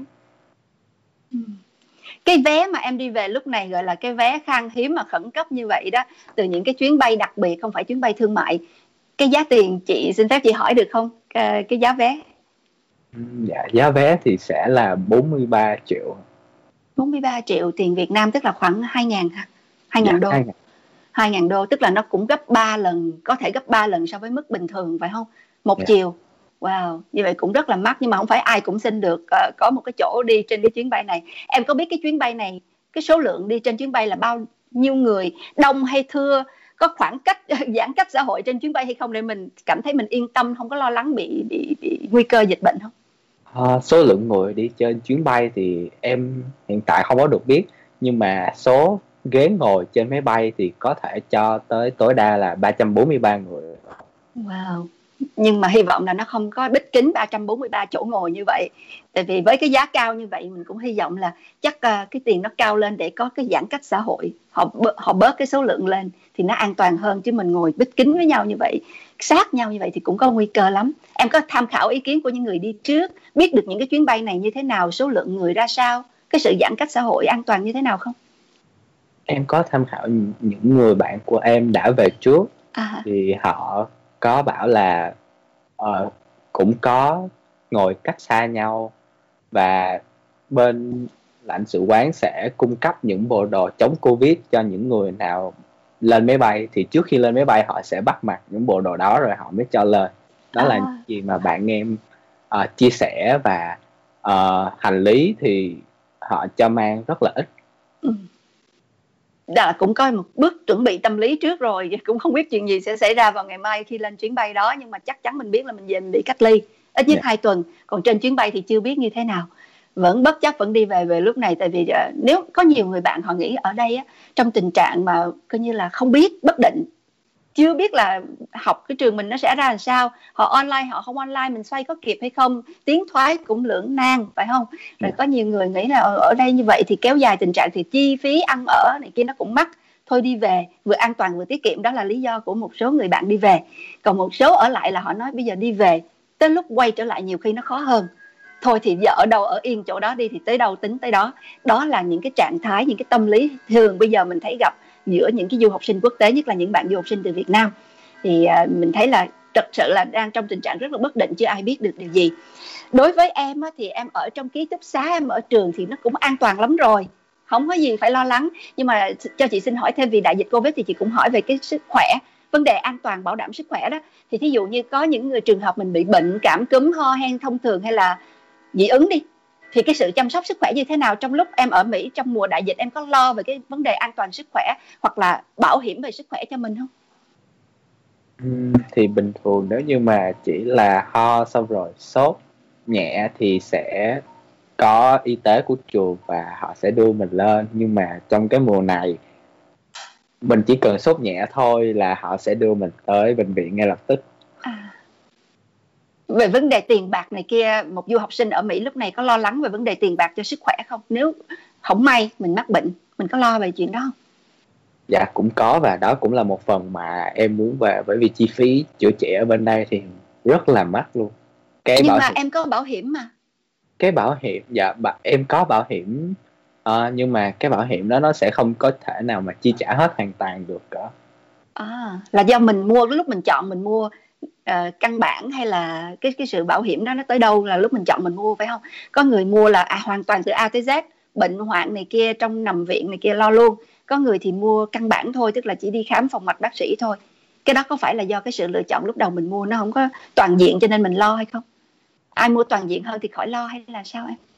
Cái vé mà em đi về lúc này gọi là cái vé khan hiếm mà khẩn cấp như vậy đó, từ những cái chuyến bay đặc biệt không phải chuyến bay thương mại, cái giá tiền chị xin phép chị hỏi được không, cái giá vé? Dạ, giá vé thì sẽ là 43 triệu. 43 triệu tiền Việt Nam tức là khoảng 2.000 ha, 2.000 Dạ, đô. 2.000 đô tức là nó cũng gấp 3 lần, có thể gấp 3 lần so với mức bình thường phải không? Một chiều. Wow, như vậy cũng rất là mắc, nhưng mà không phải ai cũng xin được có một cái chỗ đi trên cái chuyến bay này. Em có biết cái chuyến bay này, cái số lượng đi trên chuyến bay là bao nhiêu người, đông hay thưa, có khoảng cách giãn cách xã hội trên chuyến bay hay không, để mình cảm thấy mình yên tâm, không có lo lắng bị nguy cơ dịch bệnh không? Số lượng người đi trên chuyến bay thì em hiện tại không có được biết, nhưng mà số ghế ngồi trên máy bay thì có thể cho tới tối đa là 343 người. Wow. Nhưng mà hy vọng là nó không có bít kín 343 chỗ ngồi như vậy. Tại vì với cái giá cao như vậy mình cũng hy vọng là chắc cái tiền nó cao lên để có cái giãn cách xã hội. Họ bớt cái số lượng lên thì nó an toàn hơn, chứ mình ngồi bít kín với nhau như vậy, sát nhau như vậy thì cũng có nguy cơ lắm. Em có tham khảo ý kiến của những người đi trước, biết được những cái chuyến bay này như thế nào, số lượng người ra sao, cái sự giãn cách xã hội an toàn như thế nào không? Em có tham khảo những người bạn của em đã về trước, thì họ có bảo là cũng có ngồi cách xa nhau, và bên lãnh sự quán sẽ cung cấp những bộ đồ chống Covid cho những người nào lên máy bay. Thì trước khi lên máy bay họ sẽ bắt mặc những bộ đồ đó rồi họ mới cho lên. Đó là những gì mà bạn em chia sẻ, và hành lý thì họ cho mang rất là ít. Đã cũng có một bước chuẩn bị tâm lý trước rồi, cũng không biết chuyện gì sẽ xảy ra vào ngày mai khi lên chuyến bay đó, nhưng mà chắc chắn mình biết là mình về mình bị cách ly ít nhất 2 tuần, còn trên chuyến bay thì chưa biết như thế nào. Vẫn bất chấp vẫn đi về lúc này, tại vì nếu có nhiều người bạn họ nghĩ ở đây á, trong tình trạng mà coi như là không biết, bất định, chưa biết là học cái trường mình nó sẽ ra làm sao, họ online họ không online, mình xoay có kịp hay không, tiến thoái cũng lưỡng nan phải không? Rồi có nhiều người nghĩ là ở đây như vậy thì kéo dài tình trạng thì chi phí ăn ở này kia nó cũng mắc, thôi đi về vừa an toàn vừa tiết kiệm. Đó là lý do của một số người bạn đi về. Còn một số ở lại là họ nói bây giờ đi về tới lúc quay trở lại nhiều khi nó khó hơn, thôi thì giờ ở đâu ở yên chỗ đó đi, thì tới đâu tính tới đó. Đó là những cái trạng thái, những cái tâm lý thường bây giờ mình thấy gặp giữa những cái du học sinh quốc tế, nhất là những bạn du học sinh từ Việt Nam. Thì mình thấy là thật sự là đang trong tình trạng rất là bất định, chưa ai biết được điều gì. Đối với em thì em ở trong ký túc xá, em ở trường thì nó cũng an toàn lắm rồi, không có gì phải lo lắng. Nhưng mà cho chị xin hỏi thêm, vì đại dịch Covid thì chị cũng hỏi về cái sức khỏe, vấn đề an toàn bảo đảm sức khỏe đó. Thì thí dụ như có những người trường hợp mình bị bệnh cảm cúm ho hen thông thường hay là dị ứng đi, thì cái sự chăm sóc sức khỏe như thế nào trong lúc em ở Mỹ trong mùa đại dịch? Em có lo về cái vấn đề an toàn sức khỏe hoặc là bảo hiểm về sức khỏe cho mình không? Thì bình thường nếu như mà chỉ là ho xong rồi sốt nhẹ thì sẽ có y tế của trường và họ sẽ đưa mình lên. Nhưng mà trong cái mùa này mình chỉ cần sốt nhẹ thôi là họ sẽ đưa mình tới bệnh viện ngay lập tức. Về vấn đề tiền bạc này kia, một du học sinh ở Mỹ lúc này có lo lắng về vấn đề tiền bạc cho sức khỏe không? Nếu không may mình mắc bệnh, mình có lo về chuyện đó không? Dạ cũng có, và đó cũng là một phần mà em muốn về, bởi vì chi phí chữa trị ở bên đây thì rất là mắc luôn. Cái Nhưng bảo mà hiểm em có bảo hiểm mà. cái bảo hiểm dạ em có bảo hiểm, nhưng mà cái bảo hiểm đó nó sẽ không có thể nào mà chi trả hết hoàn toàn được cả. Là do mình mua, cái lúc mình chọn mình mua căn bản, hay là cái sự bảo hiểm đó nó tới đâu là lúc mình chọn mình mua, phải không? Có người mua là hoàn toàn từ A tới Z, bệnh hoạn này kia, trong nằm viện này kia lo luôn. Có người thì mua căn bản thôi, tức là chỉ đi khám phòng mạch bác sĩ thôi. Cái đó có phải là do cái sự lựa chọn lúc đầu mình mua nó không có toàn diện cho nên mình lo hay không? Ai mua toàn diện hơn thì khỏi lo, hay là sao em?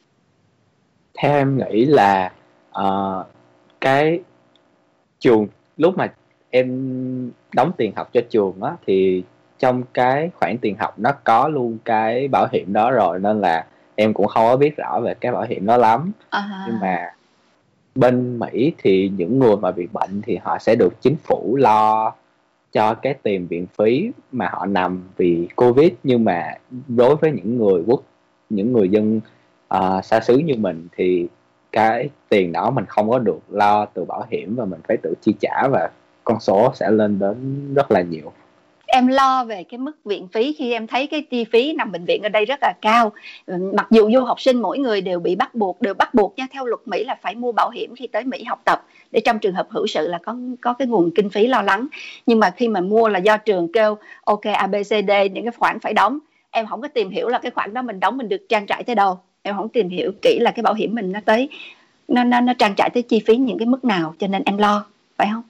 Theo em nghĩ là cái trường, lúc mà em đóng tiền học cho trường á, thì trong cái khoản tiền học nó có luôn cái bảo hiểm đó rồi, nên là em cũng không có biết rõ về cái bảo hiểm đó lắm. Nhưng mà bên Mỹ thì những người mà bị bệnh thì họ sẽ được chính phủ lo cho cái tiền viện phí mà họ nằm vì Covid. Nhưng mà đối với những người dân xa xứ như mình thì cái tiền đó mình không có được lo từ bảo hiểm, và mình phải tự chi trả, và con số sẽ lên đến rất là nhiều. Em lo về cái mức viện phí khi em thấy cái chi phí nằm bệnh viện ở đây rất là cao. Mặc dù du học sinh mỗi người đều bắt buộc nha, theo luật Mỹ là phải mua bảo hiểm khi tới Mỹ học tập, để trong trường hợp hữu sự là có cái nguồn kinh phí lo lắng. Nhưng mà khi mà mua là do trường kêu ok ABCD những cái khoản phải đóng, em không có tìm hiểu là cái khoản đó mình đóng mình được trang trải tới đâu, em không tìm hiểu kỹ là cái bảo hiểm mình nó tới nó trang trải tới chi phí những cái mức nào, cho nên em lo, phải không?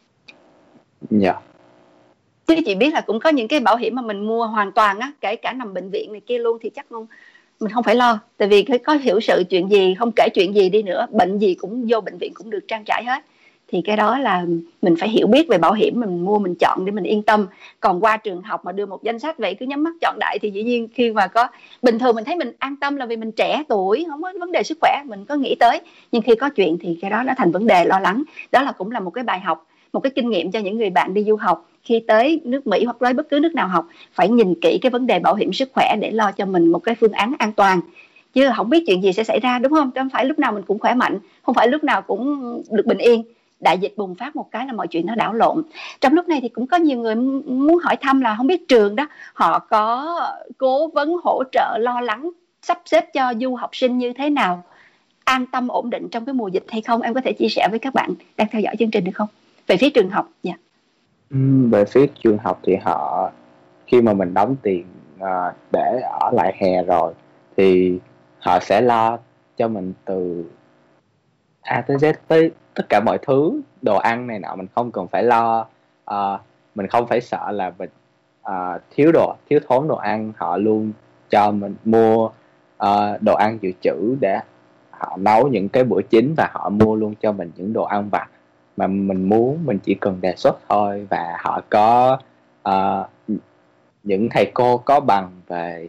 Dạ. Chứ chị biết là cũng có những cái bảo hiểm mà mình mua hoàn toàn á, kể cả nằm bệnh viện này kia luôn, thì chắc không, mình không phải lo. Tại vì có hiểu sự chuyện gì, không kể chuyện gì đi nữa, bệnh gì cũng vô bệnh viện cũng được trang trải hết. Thì cái đó là mình phải hiểu biết về bảo hiểm, mình mua mình chọn để mình yên tâm. Còn qua trường học mà đưa một danh sách vậy cứ nhắm mắt chọn đại thì dĩ nhiên khi mà có bình thường mình thấy mình an tâm là vì mình trẻ tuổi, không có vấn đề sức khỏe mình có nghĩ tới. Nhưng khi có chuyện thì cái đó nó thành vấn đề lo lắng. Đó là cũng là một cái bài học, một cái kinh nghiệm cho những người bạn đi du học khi tới nước Mỹ hoặc tới bất cứ nước nào học, phải nhìn kỹ cái vấn đề bảo hiểm sức khỏe để lo cho mình một cái phương án an toàn. Chứ không biết chuyện gì sẽ xảy ra, đúng không? Không phải lúc nào mình cũng khỏe mạnh, không phải lúc nào cũng được bình yên. Đại dịch bùng phát một cái là mọi chuyện nó đảo lộn. Trong lúc này thì cũng có nhiều người muốn hỏi thăm là không biết trường đó họ có cố vấn hỗ trợ lo lắng sắp xếp cho du học sinh như thế nào, an tâm ổn định trong cái mùa dịch hay không? Em có thể chia sẻ với các bạn đang theo dõi chương trình được không, về phía trường học? Dạ. Về phía trường học thì họ, khi mà mình đóng tiền để ở lại hè rồi, thì họ sẽ lo cho mình từ A tới Z, tới tất cả mọi thứ, đồ ăn này nọ mình không cần phải lo. Mình không phải sợ là mình thiếu thốn đồ ăn. Họ luôn cho mình mua đồ ăn dự trữ để họ nấu những cái bữa chính, và họ mua luôn cho mình những đồ ăn vặt mà mình muốn, mình chỉ cần đề xuất thôi. Và họ có những thầy cô có bằng về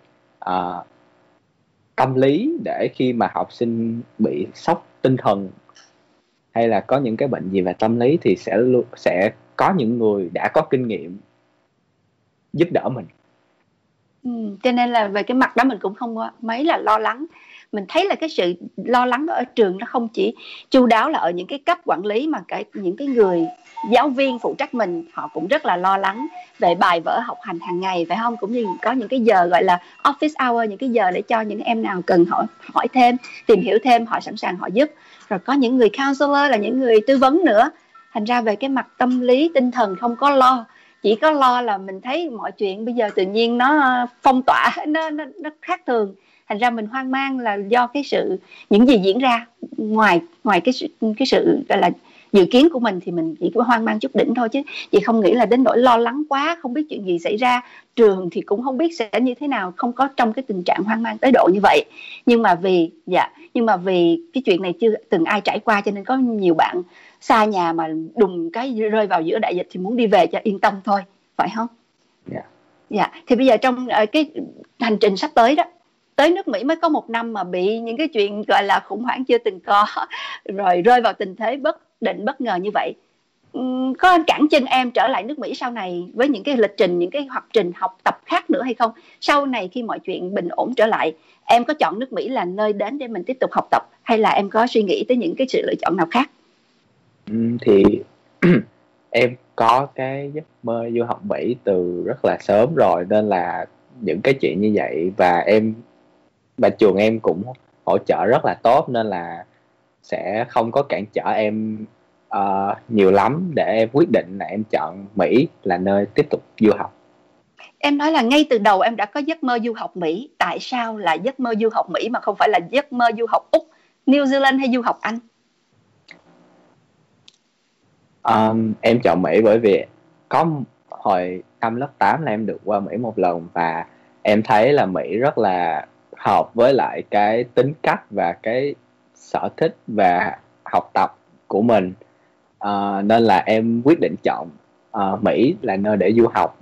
tâm lý, để khi mà học sinh bị sốc tinh thần hay là có những cái bệnh gì về tâm lý thì sẽ có những người đã có kinh nghiệm giúp đỡ mình. Cho nên là về cái mặt đó mình cũng không mấy là lo lắng. Mình thấy là cái sự lo lắng đó ở trường nó không chỉ chu đáo là ở những cái cấp quản lý, mà cả những cái người giáo viên phụ trách mình họ cũng rất là lo lắng về bài vở học hành hàng ngày, phải không? Cũng như có những cái giờ gọi là office hour, những cái giờ để cho những em nào cần hỏi thêm, tìm hiểu thêm, họ sẵn sàng họ giúp. Rồi có những người counselor là những người tư vấn nữa. Thành ra về cái mặt tâm lý tinh thần không có lo, chỉ có lo là mình thấy mọi chuyện bây giờ tự nhiên nó phong tỏa, nó khác thường. Thành ra mình hoang mang là do những gì diễn ra ngoài cái sự gọi là dự kiến của mình, thì mình chỉ có hoang mang chút đỉnh thôi, chứ chị không nghĩ là đến nỗi lo lắng quá không biết chuyện gì xảy ra. Trường thì cũng không biết sẽ như thế nào, không có trong cái tình trạng hoang mang tới độ như vậy. Nhưng mà vì cái chuyện này chưa từng ai trải qua, cho nên có nhiều bạn xa nhà mà đùng cái rơi vào giữa đại dịch thì muốn đi về cho yên tâm thôi, phải không? Dạ. Thì bây giờ trong cái hành trình sắp tới đó, tới nước Mỹ mới có 1 năm mà bị những cái chuyện gọi là khủng hoảng chưa từng có, rồi rơi vào tình thế bất định bất ngờ như vậy. có cản chân em trở lại nước Mỹ sau này với những cái lịch trình, những cái học trình học tập khác nữa hay không? Sau này khi mọi chuyện bình ổn trở lại, em có chọn nước Mỹ là nơi đến để mình tiếp tục học tập, hay là em có suy nghĩ tới những cái sự lựa chọn nào khác? Thì em có cái giấc mơ du học Mỹ từ rất là sớm rồi, nên là những cái chuyện như vậy và trường em cũng hỗ trợ rất là tốt, nên là sẽ không có cản trở em nhiều lắm để em quyết định là em chọn Mỹ là nơi tiếp tục du học. Em nói là ngay từ đầu em đã có giấc mơ du học Mỹ. Tại sao là giấc mơ du học Mỹ mà không phải là giấc mơ du học Úc, New Zealand hay du học Anh? Em chọn Mỹ bởi vì có hồi năm lớp 8 là em được qua Mỹ một lần, và em thấy là Mỹ rất là hợp với lại cái tính cách và cái sở thích và học tập của mình. Nên là em quyết định chọn Mỹ là nơi để du học.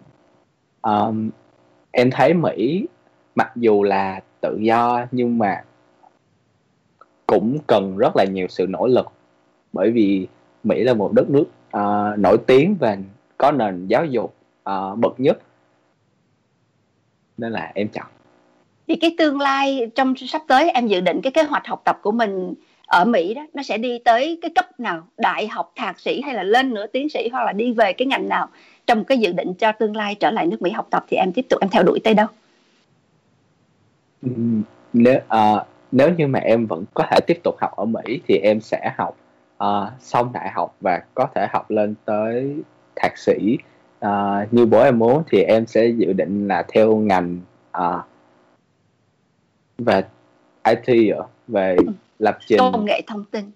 Em thấy Mỹ mặc dù là tự do nhưng mà cũng cần rất là nhiều sự nỗ lực, bởi vì Mỹ là một đất nước nổi tiếng và có nền giáo dục bậc nhất, nên là em chọn. Thì cái tương lai trong sắp tới em dự định cái kế hoạch học tập của mình ở Mỹ đó, nó sẽ đi tới cái cấp nào? Đại học, thạc sĩ, hay là lên nửa tiến sĩ, hoặc là đi về cái ngành nào? Trong cái dự định cho tương lai trở lại nước Mỹ học tập thì em tiếp tục em theo đuổi tới đâu? Nếu nếu như mà em vẫn có thể tiếp tục học ở Mỹ thì em sẽ học xong đại học và có thể học lên tới thạc sĩ. Như bố em muốn thì em sẽ dự định là theo ngành về IT, về lập trình công nghệ thông tin.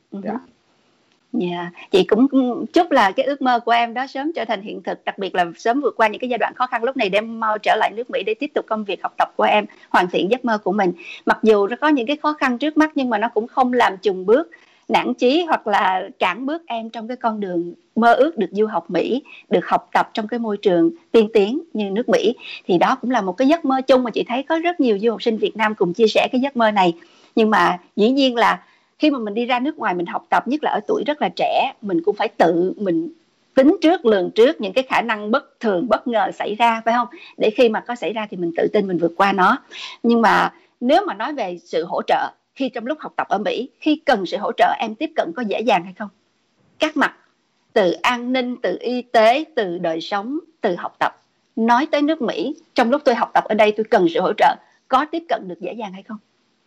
Chị cũng chúc là cái ước mơ của em đó sớm trở thành hiện thực, đặc biệt là sớm vượt qua những cái giai đoạn khó khăn lúc này để em mau trở lại nước Mỹ để tiếp tục công việc học tập của em, hoàn thiện giấc mơ của mình. Mặc dù nó có những cái khó khăn trước mắt nhưng mà nó cũng không làm chùn bước, nản chí hoặc là cản bước em trong cái con đường mơ ước được du học Mỹ, được học tập trong cái môi trường tiên tiến như nước Mỹ. Thì đó cũng là một cái giấc mơ chung mà chị thấy có rất nhiều du học sinh Việt Nam cùng chia sẻ cái giấc mơ này. Nhưng mà dĩ nhiên là khi mà mình đi ra nước ngoài mình học tập, nhất là ở tuổi rất là trẻ, mình cũng phải tự mình tính trước, lường trước những cái khả năng bất thường, bất ngờ xảy ra, phải không? Để khi mà có xảy ra thì mình tự tin mình vượt qua nó. Nhưng mà nếu mà nói về sự hỗ trợ khi trong lúc học tập ở Mỹ, khi cần sự hỗ trợ em tiếp cận có dễ dàng hay không? Các mặt từ an ninh, từ y tế, từ đời sống, từ học tập. Nói tới nước Mỹ, trong lúc tôi học tập ở đây tôi cần sự hỗ trợ, có tiếp cận được dễ dàng hay không?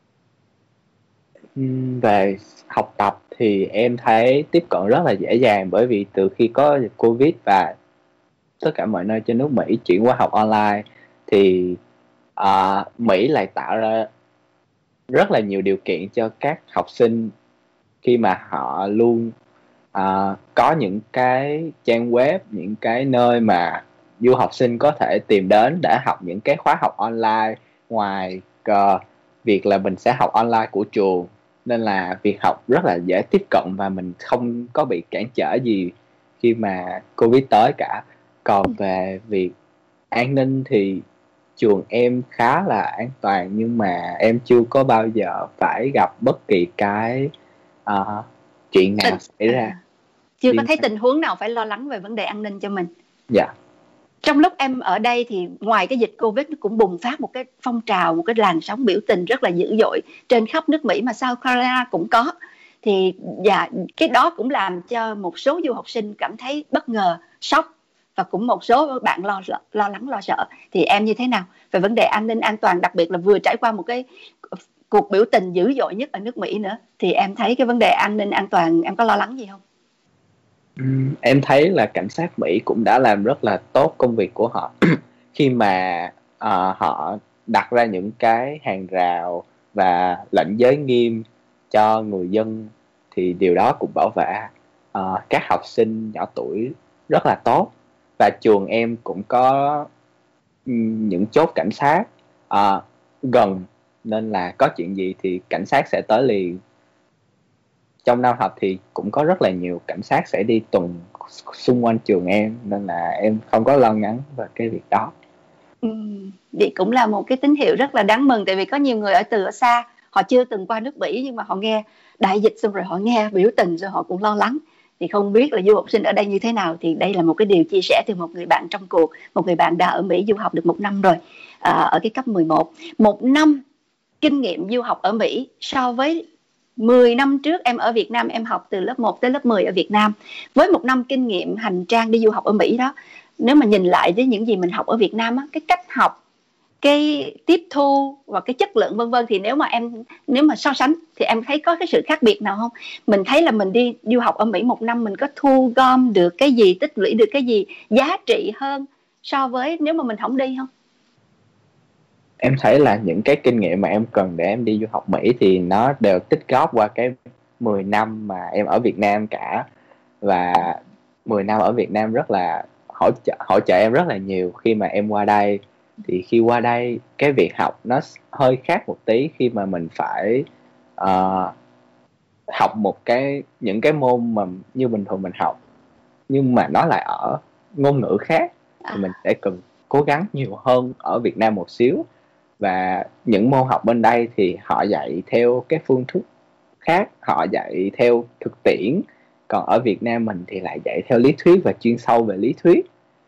Về học tập thì em thấy tiếp cận rất là dễ dàng, bởi vì từ khi có Covid và tất cả mọi nơi trên nước Mỹ chuyển qua học online thì Mỹ lại tạo ra rất là nhiều điều kiện cho các học sinh, khi mà họ luôn có những cái trang web, những cái nơi mà du học sinh có thể tìm đến để học những cái khóa học online ngoài việc là mình sẽ học online của trường. Nên là việc học rất là dễ tiếp cận và mình không có bị cản trở gì khi mà Covid tới cả. Còn về việc an ninh thì trường em khá là an toàn, nhưng mà em chưa có bao giờ phải gặp bất kỳ cái chuyện nào xảy ra. Chưa có thấy tình huống nào phải lo lắng về vấn đề an ninh cho mình. Dạ. Trong lúc em ở đây thì ngoài cái dịch Covid nó cũng bùng phát một cái phong trào, một cái làn sóng biểu tình rất là dữ dội trên khắp nước Mỹ, mà South Carolina cũng có. Thì cái đó cũng làm cho một số du học sinh cảm thấy bất ngờ, sốc, và cũng một số bạn lo lắng, lo sợ. Thì em như thế nào về vấn đề an ninh an toàn, đặc biệt là vừa trải qua một cái cuộc biểu tình dữ dội nhất ở nước Mỹ nữa, thì em thấy cái vấn đề an ninh an toàn em có lo lắng gì không? Em thấy là cảnh sát Mỹ cũng đã làm rất là tốt công việc của họ khi mà họ đặt ra những cái hàng rào và lệnh giới nghiêm cho người dân, thì điều đó cũng bảo vệ các học sinh nhỏ tuổi rất là tốt. Và trường em cũng có những chốt cảnh sát gần, nên là có chuyện gì thì cảnh sát sẽ tới liền. Trong năm học thì cũng có rất là nhiều cảnh sát sẽ đi tuần xung quanh trường em, nên là em không có lo lắng về cái việc đó. Vậy cũng là một cái tín hiệu rất là đáng mừng, tại vì có nhiều người ở xa, họ chưa từng qua nước Mỹ nhưng mà họ nghe đại dịch xong rồi họ nghe biểu tình rồi họ cũng lo lắng. Thì không biết là du học sinh ở đây như thế nào. Thì đây là một cái điều chia sẻ từ một người bạn trong cuộc, một người bạn đã ở Mỹ du học được 1 năm rồi, ở cái cấp 11. 1 năm kinh nghiệm du học ở Mỹ so với 10 năm trước em ở Việt Nam, em học từ lớp 1 tới lớp 10 ở Việt Nam. Với 1 năm kinh nghiệm hành trang đi du học ở Mỹ đó, nếu mà nhìn lại với những gì mình học ở Việt Nam á, cái cách học, cái tiếp thu và cái chất lượng vân vân, thì nếu mà so sánh thì em thấy có cái sự khác biệt nào không? Mình thấy là mình đi du học ở Mỹ 1 năm, mình có thu gom được cái gì, tích lũy được cái gì giá trị hơn so với nếu mà mình không đi không? Em thấy là những cái kinh nghiệm mà em cần để em đi du học Mỹ thì nó đều tích góp qua cái 10 năm mà em ở Việt Nam cả. Và 10 năm ở Việt Nam rất là hỗ trợ em rất là nhiều khi mà em qua đây. Thì khi qua đây cái việc học nó hơi khác một tí, khi mà mình phải học những cái môn mà như bình thường mình học, nhưng mà nó lại ở ngôn ngữ khác, thì mình sẽ cần cố gắng nhiều hơn ở Việt Nam một xíu. Và những môn học bên đây thì họ dạy theo cái phương thức khác, họ dạy theo thực tiễn, còn ở Việt Nam mình thì lại dạy theo lý thuyết và chuyên sâu về lý thuyết.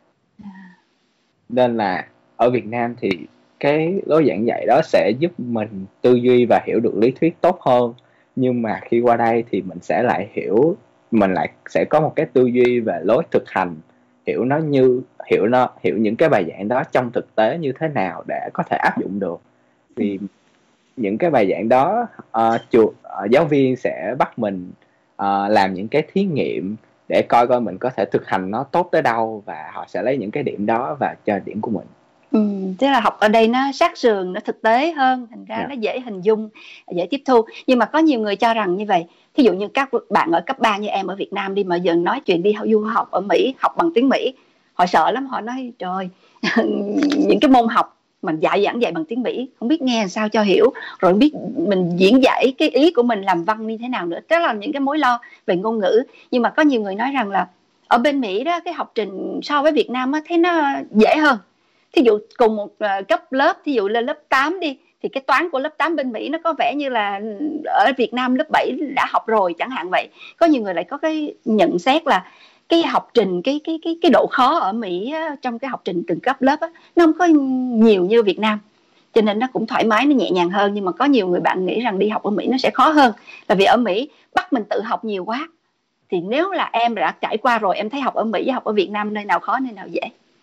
Nên là ở Việt Nam thì cái lối giảng dạy đó sẽ giúp mình tư duy và hiểu được lý thuyết tốt hơn, nhưng mà khi qua đây thì mình lại sẽ có một cái tư duy về lối thực hành, hiểu những cái bài giảng đó trong thực tế như thế nào để có thể áp dụng được. Vì những cái bài giảng đó giáo viên sẽ bắt mình làm những cái thí nghiệm để coi mình có thể thực hành nó tốt tới đâu, và họ sẽ lấy những cái điểm đó và cho điểm của mình. Tức là học ở đây nó sát sườn, nó thực tế hơn, thành ra nó dễ hình dung, dễ tiếp thu. Nhưng mà có nhiều người cho rằng như vậy, thí dụ như các bạn ở cấp 3 như em ở Việt Nam đi, mà giờ nói chuyện đi du học ở Mỹ, học bằng tiếng Mỹ, họ sợ lắm, họ nói trời những cái môn học mình giảng dạy bằng tiếng Mỹ, không biết nghe làm sao cho hiểu, rồi không biết mình diễn giải cái ý của mình làm văn như thế nào nữa. Đó là những cái mối lo về ngôn ngữ. Nhưng mà có nhiều người nói rằng là ở bên Mỹ đó, cái học trình so với Việt Nam á, thấy nó dễ hơn. Thí dụ cùng một cấp lớp, thí dụ lên lớp 8 đi, thì cái toán của lớp 8 bên Mỹ nó có vẻ như là ở Việt Nam lớp 7 đã học rồi chẳng hạn vậy. Có nhiều người lại có cái nhận xét là cái học trình, cái độ khó ở Mỹ á, trong cái học trình từng cấp lớp á, nó không có nhiều như Việt Nam, cho nên nó cũng thoải mái, nó nhẹ nhàng hơn. Nhưng mà có nhiều người bạn nghĩ rằng đi học ở Mỹ nó sẽ khó hơn, là vì ở Mỹ bắt mình tự học nhiều quá. Thì nếu là em đã trải qua rồi, em thấy học ở Mỹ với học ở Việt Nam nơi nào khó, nơi nào dễ?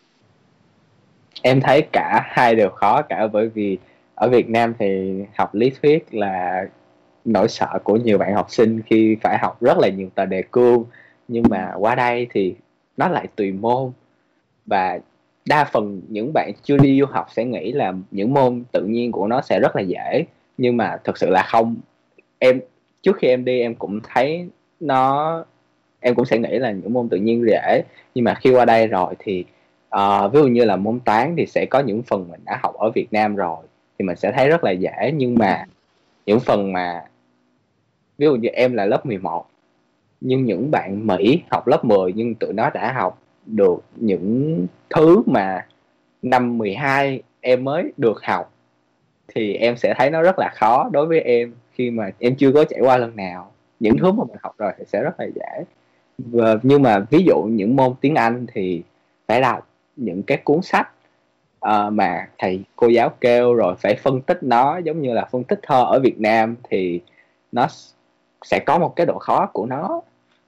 Em thấy cả hai đều khó cả, bởi vì ở Việt Nam thì học lý thuyết là nỗi sợ của nhiều bạn học sinh khi phải học rất là nhiều tờ đề cương. Nhưng mà qua đây thì nó lại tùy môn, và đa phần những bạn chưa đi du học sẽ nghĩ là những môn tự nhiên của nó sẽ rất là dễ, nhưng mà thực sự là không. Trước khi em đi em cũng thấy em cũng sẽ nghĩ là những môn tự nhiên dễ, nhưng mà khi qua đây rồi thì ví dụ như là môn toán thì sẽ có những phần mình đã học ở Việt Nam rồi thì mình sẽ thấy rất là dễ. Nhưng mà những phần mà ví dụ như em là lớp 11, nhưng những bạn Mỹ học lớp 10 nhưng tụi nó đã học được những thứ mà năm 12 em mới được học, thì em sẽ thấy nó rất là khó đối với em khi mà em chưa có trải qua lần nào. Những thứ mà mình học rồi thì sẽ rất là dễ. Nhưng mà ví dụ những môn tiếng Anh thì phải đọc những cái cuốn sách mà thầy cô giáo kêu, rồi phải phân tích nó giống như là phân tích thơ ở Việt Nam, thì nó sẽ có một cái độ khó của nó.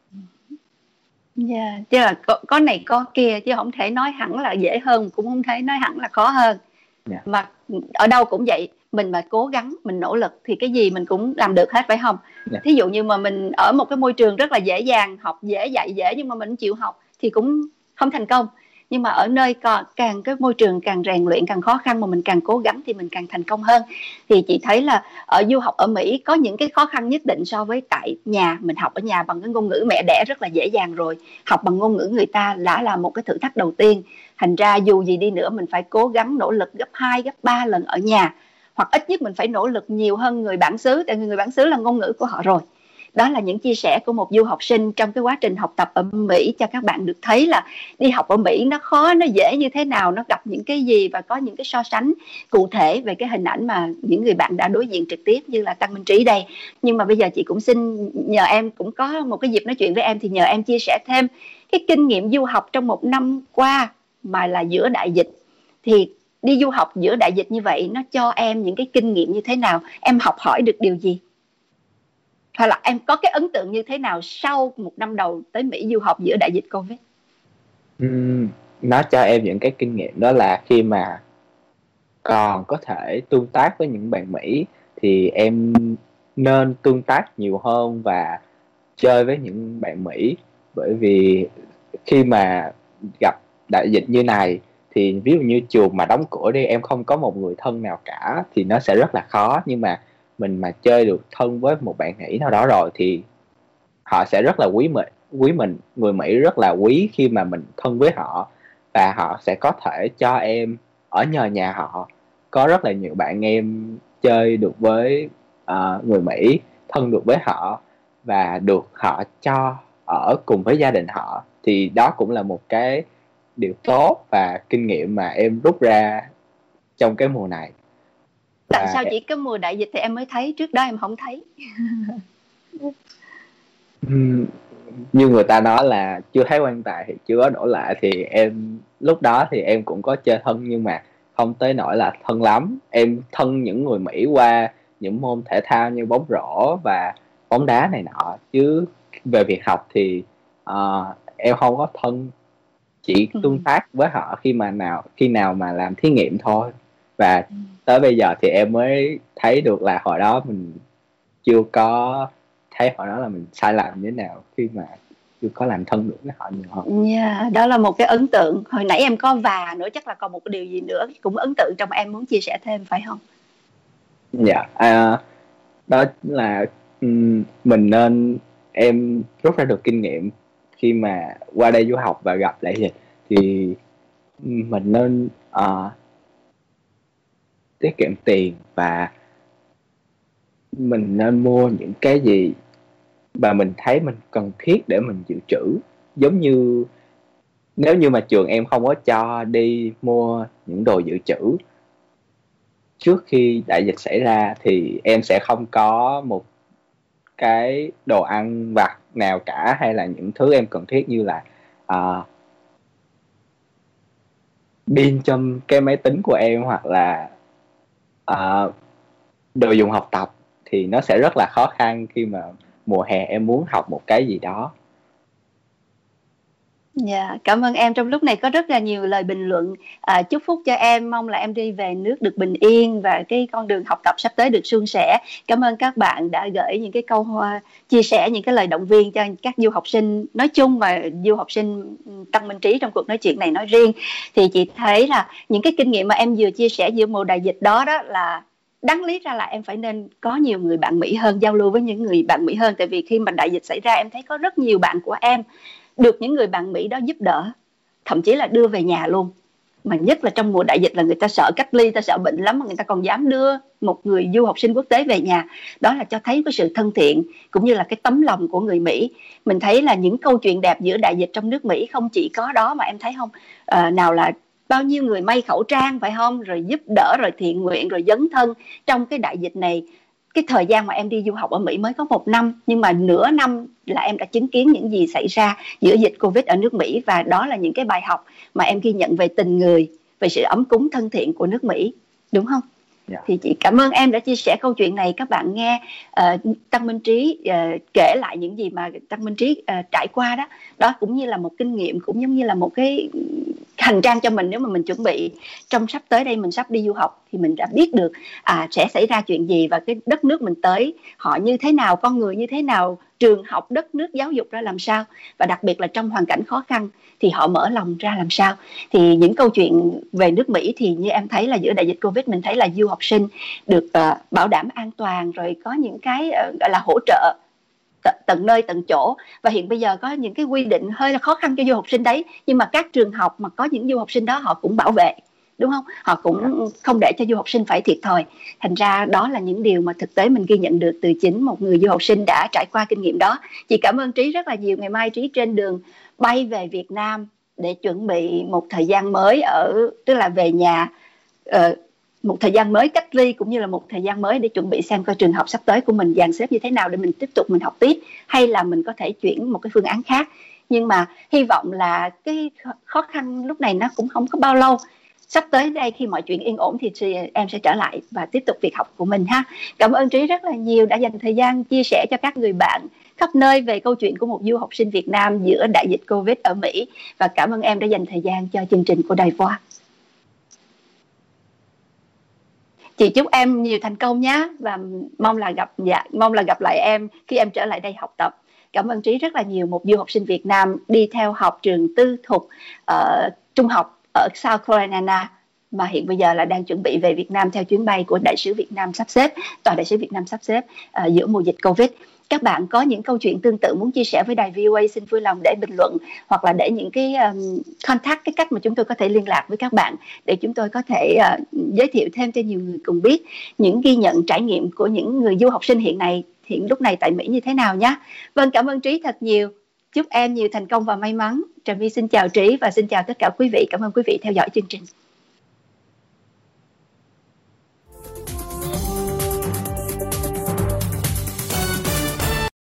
Chứ là có này có kia, chứ không thể nói hẳn là dễ hơn, cũng không thể nói hẳn là khó hơn. Mà ở đâu cũng vậy, mình mà cố gắng, mình nỗ lực thì cái gì mình cũng làm được hết, phải không? Thí dụ như mà mình ở một cái môi trường rất là dễ dàng, học dễ, dạy dễ, nhưng mà mình chịu học thì cũng không thành công. Nhưng mà ở nơi càng cái môi trường càng rèn luyện, càng khó khăn, mà mình càng cố gắng thì mình càng thành công hơn. Thì chị thấy là ở du học ở Mỹ có những cái khó khăn nhất định so với tại nhà. Mình học ở nhà bằng cái ngôn ngữ mẹ đẻ rất là dễ dàng rồi, học bằng ngôn ngữ người ta đã là một cái thử thách đầu tiên. Thành ra dù gì đi nữa mình phải cố gắng nỗ lực gấp 2, gấp 3 lần ở nhà, hoặc ít nhất mình phải nỗ lực nhiều hơn người bản xứ, tại vì người bản xứ là ngôn ngữ của họ rồi. Đó là những chia sẻ của một du học sinh trong cái quá trình học tập ở Mỹ, cho các bạn được thấy là đi học ở Mỹ nó khó, nó dễ như thế nào, nó gặp những cái gì, và có những cái so sánh cụ thể về cái hình ảnh mà những người bạn đã đối diện trực tiếp như là Tăng Minh Trí đây. Nhưng mà bây giờ chị cũng xin nhờ em, cũng có một cái dịp nói chuyện với em, thì nhờ em chia sẻ thêm cái kinh nghiệm du học trong một năm qua mà là giữa đại dịch. Thì đi du học giữa đại dịch như vậy nó cho em những cái kinh nghiệm như thế nào, em học hỏi được điều gì, hoặc là em có cái ấn tượng như thế nào sau một năm đầu tới Mỹ du học giữa đại dịch Covid? Nó cho em những cái kinh nghiệm đó là khi mà còn có thể tương tác với những bạn Mỹ thì em nên tương tác nhiều hơn và chơi với những bạn Mỹ. Bởi vì khi mà gặp đại dịch như này thì ví dụ như trường mà đóng cửa đi, em không có một người thân nào cả thì nó sẽ rất là khó. Nhưng mà mình mà chơi được thân với một bạn Mỹ nào đó rồi thì họ sẽ rất là quý mình. Người Mỹ rất là quý khi mà mình thân với họ, và họ sẽ có thể cho em ở nhờ nhà họ. Có rất là nhiều bạn em chơi được với người Mỹ, thân được với họ và được họ cho ở cùng với gia đình họ. Thì đó cũng là một cái điều tốt và kinh nghiệm mà em rút ra trong cái mùa này. Tại Và sao chỉ có mùa đại dịch thì em mới thấy, trước đó em không thấy? như người ta nói là chưa thấy quan tài thì chưa có đổ lạ, thì em lúc đó thì em cũng có chơi thân nhưng mà không tới nỗi là thân lắm. Em thân những người Mỹ qua những môn thể thao như bóng rổ và bóng đá này nọ, chứ về việc học thì em không có thân, chỉ tương tác với họ khi nào mà làm thí nghiệm thôi. Và tới bây giờ thì em mới thấy được là hồi đó mình chưa có thấy hồi đó là mình sai lầm như thế nào khi mà chưa có làm thân được với họ nhiều hơn. Yeah, đó là một cái ấn tượng. Hồi nãy em có và nữa, chắc là còn một cái điều gì nữa cũng ấn tượng trong em muốn chia sẻ thêm phải không? Dạ, đó là mình nên, em rút ra được kinh nghiệm khi mà qua đây du học và gặp lại dịch thì mình nên tiết kiệm tiền, và mình nên mua những cái gì mà mình thấy mình cần thiết để mình dự trữ. Giống như nếu như mà trường em không có cho đi mua những đồ dự trữ trước khi đại dịch xảy ra thì em sẽ không có một cái đồ ăn vặt nào cả, hay là những thứ em cần thiết như là pin cho cái máy tính của em, hoặc là đồ dùng học tập, thì nó sẽ rất là khó khăn khi mà mùa hè em muốn học một cái gì đó. Dạ, cảm ơn em. Trong lúc này có rất là nhiều lời bình luận chúc phúc cho em, mong là em đi về nước được bình yên và cái con đường học tập sắp tới được suôn sẻ. Cảm ơn các bạn đã gửi những cái câu chia sẻ, những cái lời động viên cho các du học sinh nói chung và du học sinh Tăng Minh Trí trong cuộc nói chuyện này nói riêng. Thì chị thấy là những cái kinh nghiệm mà em vừa chia sẻ giữa mùa đại dịch đó là đáng lý ra là em phải nên có nhiều người bạn Mỹ hơn, giao lưu với những người bạn Mỹ hơn. Tại vì khi mà đại dịch xảy ra, em thấy có rất nhiều bạn của em được những người bạn Mỹ đó giúp đỡ, thậm chí là đưa về nhà luôn. Mà nhất là trong mùa đại dịch là người ta sợ cách ly, ta sợ bệnh lắm mà người ta còn dám đưa một người du học sinh quốc tế về nhà. Đó là cho thấy cái sự thân thiện cũng như là cái tấm lòng của người Mỹ. Mình thấy là những câu chuyện đẹp giữa đại dịch trong nước Mỹ không chỉ có đó, mà em thấy không, nào là bao nhiêu người may khẩu trang phải không, rồi giúp đỡ, rồi thiện nguyện, rồi dấn thân trong cái đại dịch này. Cái thời gian mà em đi du học ở Mỹ mới có 1 năm, nhưng mà nửa năm là em đã chứng kiến những gì xảy ra giữa dịch Covid ở nước Mỹ. Và đó là những cái bài học mà em ghi nhận về tình người, về sự ấm cúng thân thiện của nước Mỹ, đúng không? Yeah. Thì chị cảm ơn em đã chia sẻ câu chuyện này. Các bạn nghe Tăng Minh Trí kể lại những gì mà Tăng Minh Trí trải qua đó. Đó cũng như là một kinh nghiệm, cũng giống như là một cái hành trang cho mình. Nếu mà mình chuẩn bị trong sắp tới đây, mình sắp đi du học thì mình đã biết được sẽ xảy ra chuyện gì, và cái đất nước mình tới họ như thế nào, con người như thế nào, trường học, đất nước, giáo dục ra làm sao, và đặc biệt là trong hoàn cảnh khó khăn thì họ mở lòng ra làm sao. Thì những câu chuyện về nước Mỹ thì như em thấy là giữa đại dịch Covid, mình thấy là du học sinh được bảo đảm an toàn, rồi có những cái gọi là hỗ trợ tận nơi tận chỗ. Và hiện bây giờ có những cái quy định hơi là khó khăn cho du học sinh đấy, nhưng mà các trường học mà có những du học sinh đó họ cũng bảo vệ, đúng không? Họ cũng không để cho du học sinh phải thiệt thòi. Thành ra đó là những điều mà thực tế mình ghi nhận được từ chính một người du học sinh đã trải qua kinh nghiệm đó. Chị cảm ơn Trí rất là nhiều. Ngày mai Trí trên đường bay về Việt Nam để chuẩn bị một thời gian mới tức là về nhà, một thời gian mới cách ly, cũng như là một thời gian mới để chuẩn bị xem coi trường học sắp tới của mình dàn xếp như thế nào để mình tiếp tục mình học tiếp, hay là mình có thể chuyển một cái phương án khác. Nhưng mà hy vọng là cái khó khăn lúc này nó cũng không có bao lâu. Sắp tới đây khi mọi chuyện yên ổn thì em sẽ trở lại và tiếp tục việc học của mình ha. Cảm ơn Trí rất là nhiều đã dành thời gian chia sẻ cho các người bạn khắp nơi về câu chuyện của một du học sinh Việt Nam giữa đại dịch Covid ở Mỹ. Và cảm ơn em đã dành thời gian cho chương trình của Đài Voa. Chị chúc em nhiều thành công nhé, và mong là gặp lại em khi em trở lại đây học tập. Cảm ơn Trí rất là nhiều, một du học sinh Việt Nam đi theo học trường tư thục trung học ở South Carolina, mà hiện bây giờ là đang chuẩn bị về Việt Nam theo chuyến bay của đại sứ Việt Nam sắp xếp, tòa đại sứ Việt Nam sắp xếp giữa mùa dịch Covid. Các bạn có những câu chuyện tương tự muốn chia sẻ với đài VOA, xin vui lòng để bình luận, hoặc là để những cái contact, cái cách mà chúng tôi có thể liên lạc với các bạn để chúng tôi có thể giới thiệu thêm cho nhiều người cùng biết những ghi nhận trải nghiệm của những người du học sinh hiện lúc này tại Mỹ như thế nào nhé. Vâng, cảm ơn Trí thật nhiều. Chúc em nhiều thành công và may mắn. Trà My xin chào Trí và xin chào tất cả quý vị. Cảm ơn quý vị theo dõi chương trình.